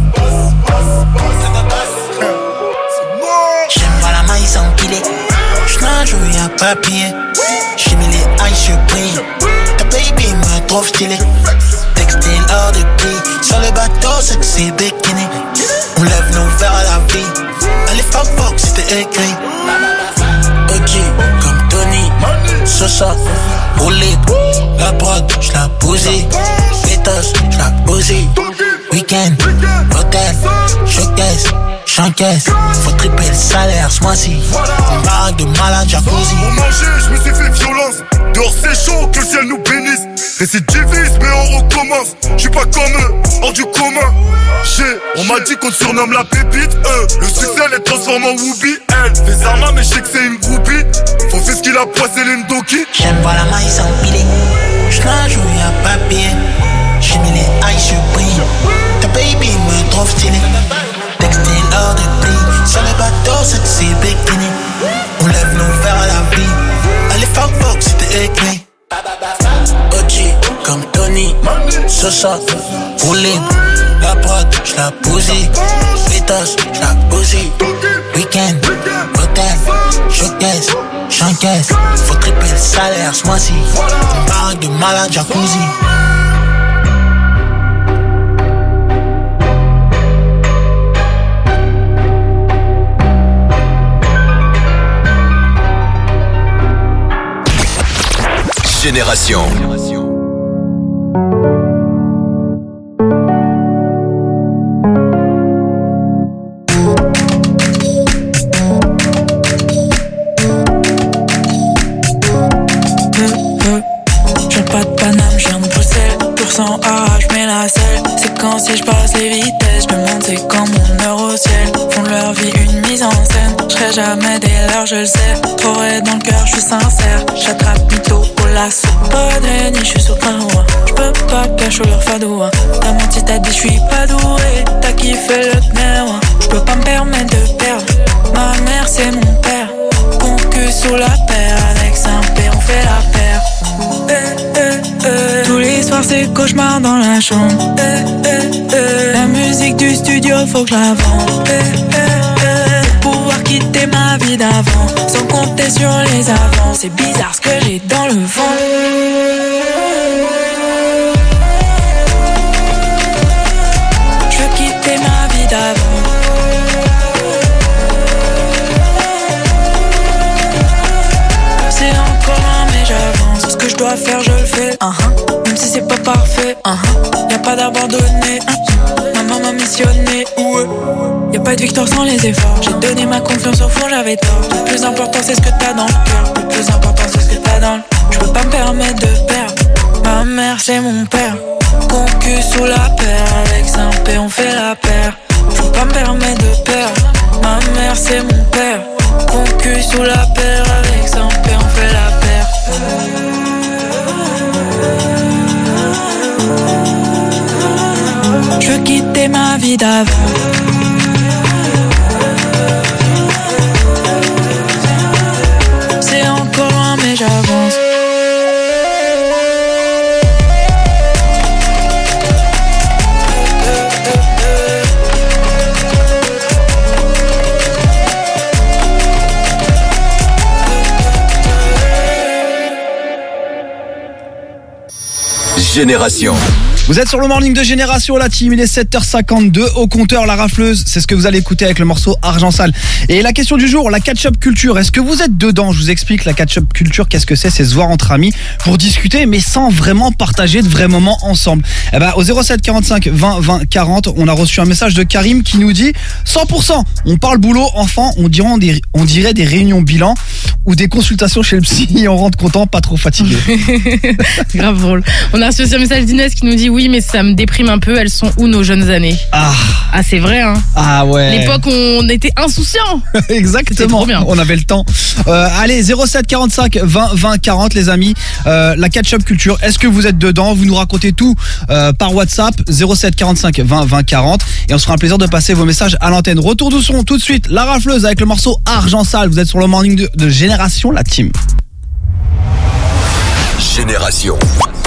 J'aime pas la maïs empilée. J'nage où y'a papier. J'ai mis les high surpris. Ta baby me trouve stylé. Textile hors de prix. Sur le bateau, sexy bikini. On lève nos verres à la vie. Allez, fuck, c'était écrit. OG, comme Tony. Sosa, roulé. La prod, j'la bousille. Pétasse, j'la bousille. Week-end, hôtel, j'encaisse. Faut tripler le salaire ce mois-ci. Une baraque de malade, jacuzzi. Pour manger, je me suis fait violence. Dehors c'est chaud, que le ciel nous bénisse. Récidiviste, mais on recommence. J'suis pas comme eux, hors du commun. On m'a dit qu'on te surnomme la pépite. Le succès les transforme en Whoopi. Elle fait Zama, mais j'sais que c'est une groupie. Faut faire ce qu'il a poissé l'Indoki. J'aime voir la maille s'empiler. J'nage où y'a papier. J'ai mis les high surpris. Ta baby me trouve stylé. Textile hors de prix. Sur les bateaux, sexy bikini. On lève nos verres à la vie. Allez, fuck, c'était écrit. OG comme Tony. Sosa, roulé. La prod, j'la bousille. Pétasse, j'la bousille. Week-end, hôtel, j'encaisse. Faut tripler le salaire ce mois-ci. Une baraque de malade, jacuzzi. Génération. J'ai pas de Paname, je viens de Bruxelles. Pur sang A, je mets la selle. C'est quand si je passe les vitesses, je me demande c'est quand mon heure au ciel. Font de leur vie une mise en scène. Je serai jamais des leurs, je le sais. Trop vrai dans le cœur, je suis sincère. J'attrape mytho au lasso. Pas de nid, je suis sur un roi. Je peux pas cacher leur fadoua. T'as menti, t'as dit je suis pas doué. T'as kiffé le tner. Je peux pas me permettre de perdre. Ma mère c'est mon père. Concu sous la paire. Avec Saint-Pé on fait la paire. Tous les soirs c'est cauchemar dans la chambre. La musique du studio faut que je la vende. Pour pouvoir quitter ma vie d'avant, sans compter sur les avants. C'est bizarre ce que j'ai dans le ventre. Je veux quitter ma vie d'avant. C'est encore loin mais j'avance. Ce que je dois faire je le fais. Même si c'est pas parfait. Y'a pas d'abandonné. Maman m'a missionné. Y'a pas de victoire sans les efforts. J'ai donné ma confiance au fond, j'avais tort. Le plus important c'est ce que t'as dans le cœur. Le plus important c'est ce que t'as dans le... Je peux pas me permettre de perdre. Ma mère c'est mon père. Concu sous la paire. Avec Saint-Pé on fait la paire. Je peux pas me permettre de perdre. Ma mère c'est mon père. Concu sous la paire. Avec Saint-Pé on fait la paire. Je veux quitter ma vie d'avant. C'est encore loin mais j'avance. Génération. Vous êtes sur le morning de Génération, la team, il est 7h52 au compteur, la rafleuse, c'est ce que vous allez écouter avec le morceau Argent Sale. Et la question du jour, la catch-up culture, est-ce que vous êtes dedans? Je vous explique, la catch-up culture, qu'est-ce que c'est se voir entre amis pour discuter mais sans vraiment partager de vrais moments ensemble. Eh ben, au 07 45 20 20 40, on a reçu un message de Karim qui nous dit 100%, on parle boulot, enfant, on dirait des réunions bilan ou des consultations chez le psy et on rentre content, pas trop fatigué. Grave drôle. On a reçu aussi un message d'Inès qui nous dit oui mais ça me déprime un peu, elles sont où nos jeunes années? Ah c'est vrai hein. Ah ouais. L'époque où on était insouciants. Exactement. Trop bien. On avait le temps. Allez 07 45 20 20 40 les amis. La catch-up culture. Est-ce que vous êtes dedans? Vous nous racontez tout par WhatsApp 07 45 20 20 40 et on se fera un plaisir de passer vos messages à l'antenne. Retour du son tout de suite. La rafleuse avec le morceau Argent Sale. Vous êtes sur le morning de Génération, la team. Génération.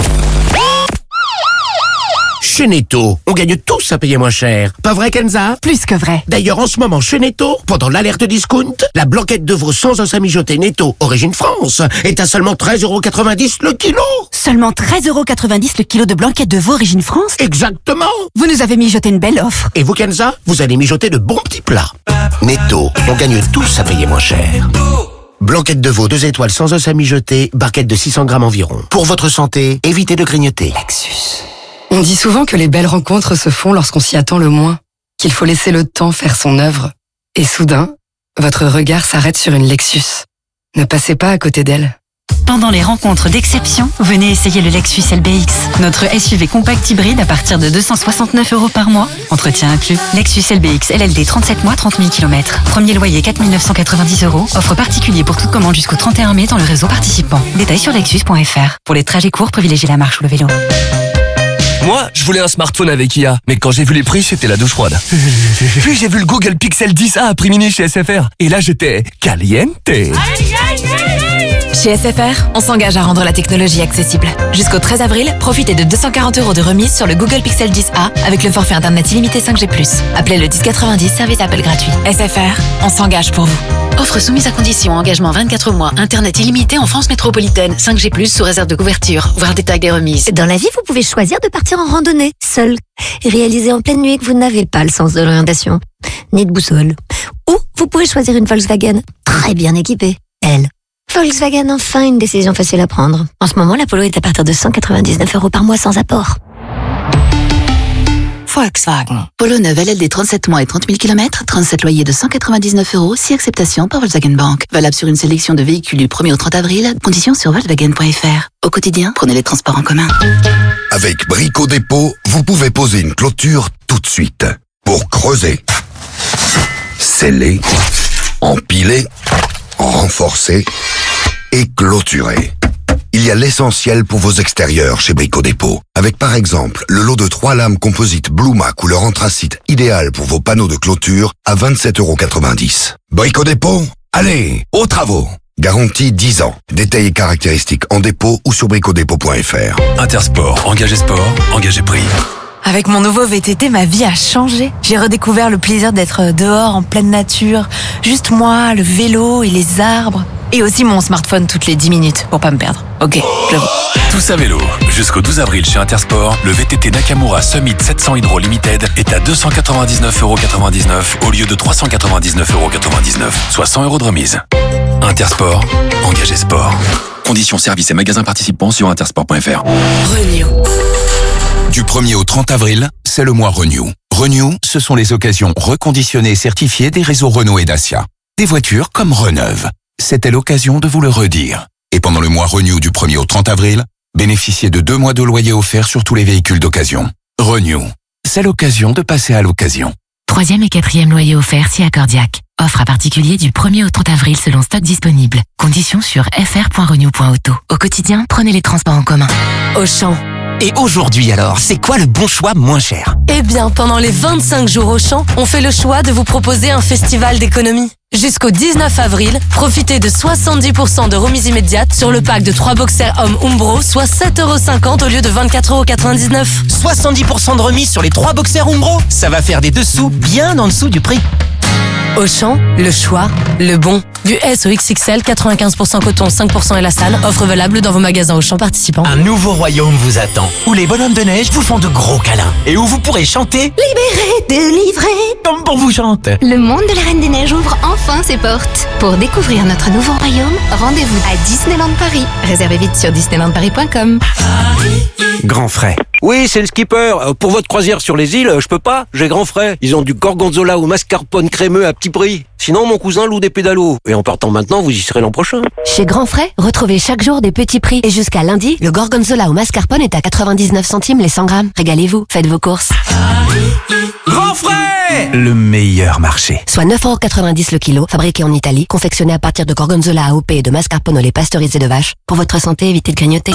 Chez Netto, on gagne tous à payer moins cher. Pas vrai, Kenza? Plus que vrai. D'ailleurs, en ce moment, chez Netto, pendant l'alerte discount, la blanquette de veau sans os à mijoter Netto, origine France, est à seulement 13,90€ le kilo. Seulement 13,90€ le kilo de blanquette de veau origine France? Exactement. Vous nous avez mijoté une belle offre. Et vous, Kenza, vous allez mijoter de bons petits plats. Netto, on gagne tous à payer moins cher. Blanquette de veau 2 étoiles sans os à mijoter, barquette de 600 grammes environ. Pour votre santé, évitez de grignoter. Lexus. On dit souvent que les belles rencontres se font lorsqu'on s'y attend le moins, qu'il faut laisser le temps faire son œuvre. Et soudain, votre regard s'arrête sur une Lexus. Ne passez pas à côté d'elle. Pendant les rencontres d'exception, venez essayer le Lexus LBX. Notre SUV compact hybride à partir de 269 € par mois. Entretien inclus. Lexus LBX LLD 37 mois, 30 000 km. Premier loyer 4 990 €. Offre particulier pour toute commande jusqu'au 31 mai dans le réseau participant. Détails sur lexus.fr. Pour les trajets courts, privilégiez la marche ou le vélo. Moi, je voulais un smartphone avec IA, mais quand j'ai vu les prix, c'était la douche froide. Puis j'ai vu le Google Pixel 10a à prix mini chez SFR, et là j'étais caliente. Chez SFR, on s'engage à rendre la technologie accessible. Jusqu'au 13 avril, profitez de 240 € de remise sur le Google Pixel 10a avec le forfait internet illimité 5G+. Appelez le 1090, service appel gratuit. SFR, on s'engage pour vous. Offre soumise à condition, engagement 24 mois, internet illimité en France métropolitaine, 5G+, sous réserve de couverture, voir détail des remises. Dans la vie, vous pouvez choisir de partir en randonnée, seul, et réaliser en pleine nuit que vous n'avez pas le sens de l'orientation, ni de boussole. Ou vous pouvez choisir une Volkswagen, très bien équipée, elle. Volkswagen, enfin une décision facile à prendre. En ce moment, la Polo est à partir de 199 € par mois sans apport. Volkswagen. Polo neuve LLD 37 mois et 30 000 km, 37 loyers de 199 €, si acceptation par Volkswagen Bank. Valable sur une sélection de véhicules du 1er au 30 avril, conditions sur Volkswagen.fr. Au quotidien, prenez les transports en commun. Avec Brico Dépôt, vous pouvez poser une clôture tout de suite. Pour creuser, sceller, empiler, renforcer et clôturer. Il y a l'essentiel pour vos extérieurs chez Brico Dépôt. Avec par exemple le lot de 3 lames composites Bluma couleur anthracite idéal pour vos panneaux de clôture à 27,90 €. Brico Dépôt, allez, aux travaux. Garantie 10 ans. Détails et caractéristiques en dépôt ou sur bricodépôt.fr. Intersport, engagé sport, engagé prix. Avec mon nouveau VTT, ma vie a changé. J'ai redécouvert le plaisir d'être dehors, en pleine nature. Juste moi, le vélo et les arbres. Et aussi mon smartphone toutes les 10 minutes pour pas me perdre. Ok, j'avoue. Tous à vélo. Jusqu'au 12 avril chez Intersport, le VTT Nakamura Summit 700 Hydro Limited est à 299,99 € au lieu de 399,99 €, soit 100 € de remise. Intersport, engagé sport. Conditions services et magasins participants sur intersport.fr. Renew. Du 1er au 30 avril, c'est le mois Renew. Renew, ce sont les occasions reconditionnées et certifiées des réseaux Renault et Dacia. Des voitures comme reneuves. C'était l'occasion de vous le redire. Et pendant le mois Renew du 1er au 30 avril, bénéficiez de 2 mois de loyer offert sur tous les véhicules d'occasion. Renew, c'est l'occasion de passer à l'occasion. 3e et 4e loyer offert si accordiaque. Offre à particulier du 1er au 30 avril selon stock disponible. Conditions sur fr.renew.auto. Au quotidien, prenez les transports en commun. Auchan. Et aujourd'hui alors, c'est quoi le bon choix moins cher? Eh bien, pendant les 25 jours Auchan, on fait le choix de vous proposer un festival d'économie. Jusqu'au 19 avril, profitez de 70% de remise immédiate sur le pack de 3 boxers hommes Umbro, soit 7,50 € au lieu de 24,99 €. 70% de remise sur les 3 boxers Umbro? Ça va faire des dessous bien en dessous du prix. Auchan, le choix, le bon. Du S au XXL, 95% coton, 5% élastane. Offre valable dans vos magasins Auchan participants. Un nouveau royaume vous attend, où les bonhommes de neige vous font de gros câlins. Et où vous pourrez chanter « Libéré, délivré ». Comme on vous chante. Le monde de la Reine des Neiges ouvre enfin ses portes. Pour découvrir notre nouveau royaume, rendez-vous à Disneyland Paris. Réservez vite sur disneylandparis.com. Grand frais. Oui, c'est le skipper. Pour votre croisière sur les îles, je peux pas. J'ai grand frais. Ils ont du gorgonzola ou mascarpone crémeux à petit prix. Sinon, mon cousin loue des pédalos. Et en partant maintenant, vous y serez l'an prochain. Chez Grand Frais, retrouvez chaque jour des petits prix. Et jusqu'à lundi, le gorgonzola au mascarpone est à 99 centimes les 100 grammes. Régalez-vous, faites vos courses. Grand frais, le meilleur marché. Soit 9,90 € le kilo, fabriqué en Italie, confectionné à partir de gorgonzola AOP et de mascarpone au lait pasteurisé de vache. Pour votre santé, évitez de grignoter.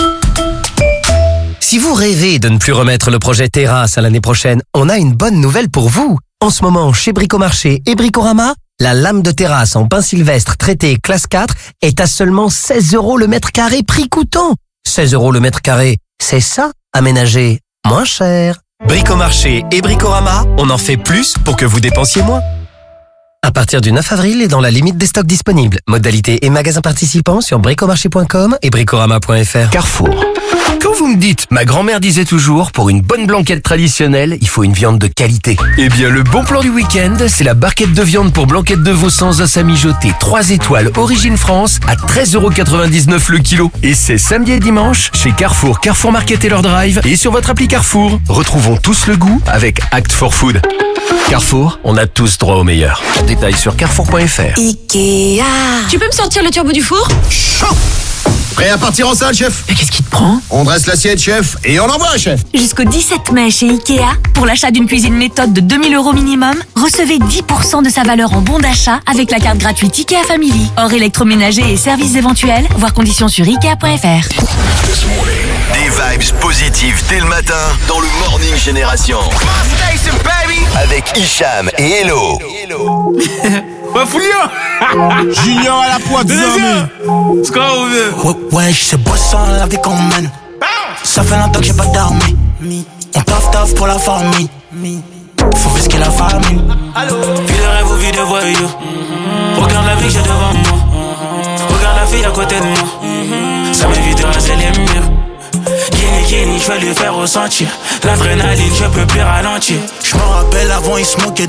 Si vous rêvez de ne plus remettre le projet Terrasse à l'année prochaine, on a une bonne nouvelle pour vous. En ce moment, chez Bricomarché et Bricorama, la lame de terrasse en pin sylvestre traité classe 4 est à seulement 16 € le mètre carré, prix coûtant. 16 € le mètre carré, c'est ça, aménager moins cher. Bricomarché et Bricorama, on en fait plus pour que vous dépensiez moins. À partir du 9 avril et dans la limite des stocks disponibles. Modalités et magasins participants sur bricomarché.com et bricorama.fr. Carrefour. Quand vous me dites, ma grand-mère disait toujours, pour une bonne blanquette traditionnelle, il faut une viande de qualité. Eh bien, le bon plan du week-end, c'est la barquette de viande pour blanquette de veau sans os à mijoter. 3 étoiles, origine France, à 13,99€ le kilo. Et c'est samedi et dimanche, chez Carrefour, Carrefour Market et leur drive, et sur votre appli Carrefour. Retrouvons tous le goût avec Act for Food. Carrefour, on a tous droit au meilleur. Détails sur carrefour.fr. Ikea. Tu peux me sortir le turbo du four? Chaud. Prêt à partir en salle, chef? Mais qu'est-ce qui te prend? On dresse l'assiette, chef, et on envoie, chef. Jusqu'au 17 mai chez Ikea, pour l'achat d'une cuisine méthode de 2000€ minimum, recevez 10% de sa valeur en bon d'achat avec la carte gratuite Ikea Family. Hors électroménager et services éventuels, voir conditions sur Ikea.fr. Des vibes positives dès le matin dans le Morning Génération. Avec Hicham et Hello. Ouais, Foulio. Junior à la pointe des amis. C'est quoi, on veut? Ouais, je sais bosser la vie qu'on mène. Ça fait longtemps que j'ai pas dormi. On taffe pour la famille. Faut risquer la famille. Vie de rêve ou vie de voyou. Regarde la vie que j'ai devant moi. Regarde la fille à côté de moi. Ça m'évite de raser les murs. Kini, je vais lui faire ressentir l'adrénaline, je peux plus ralentir. Je me rappelle avant, il se moquait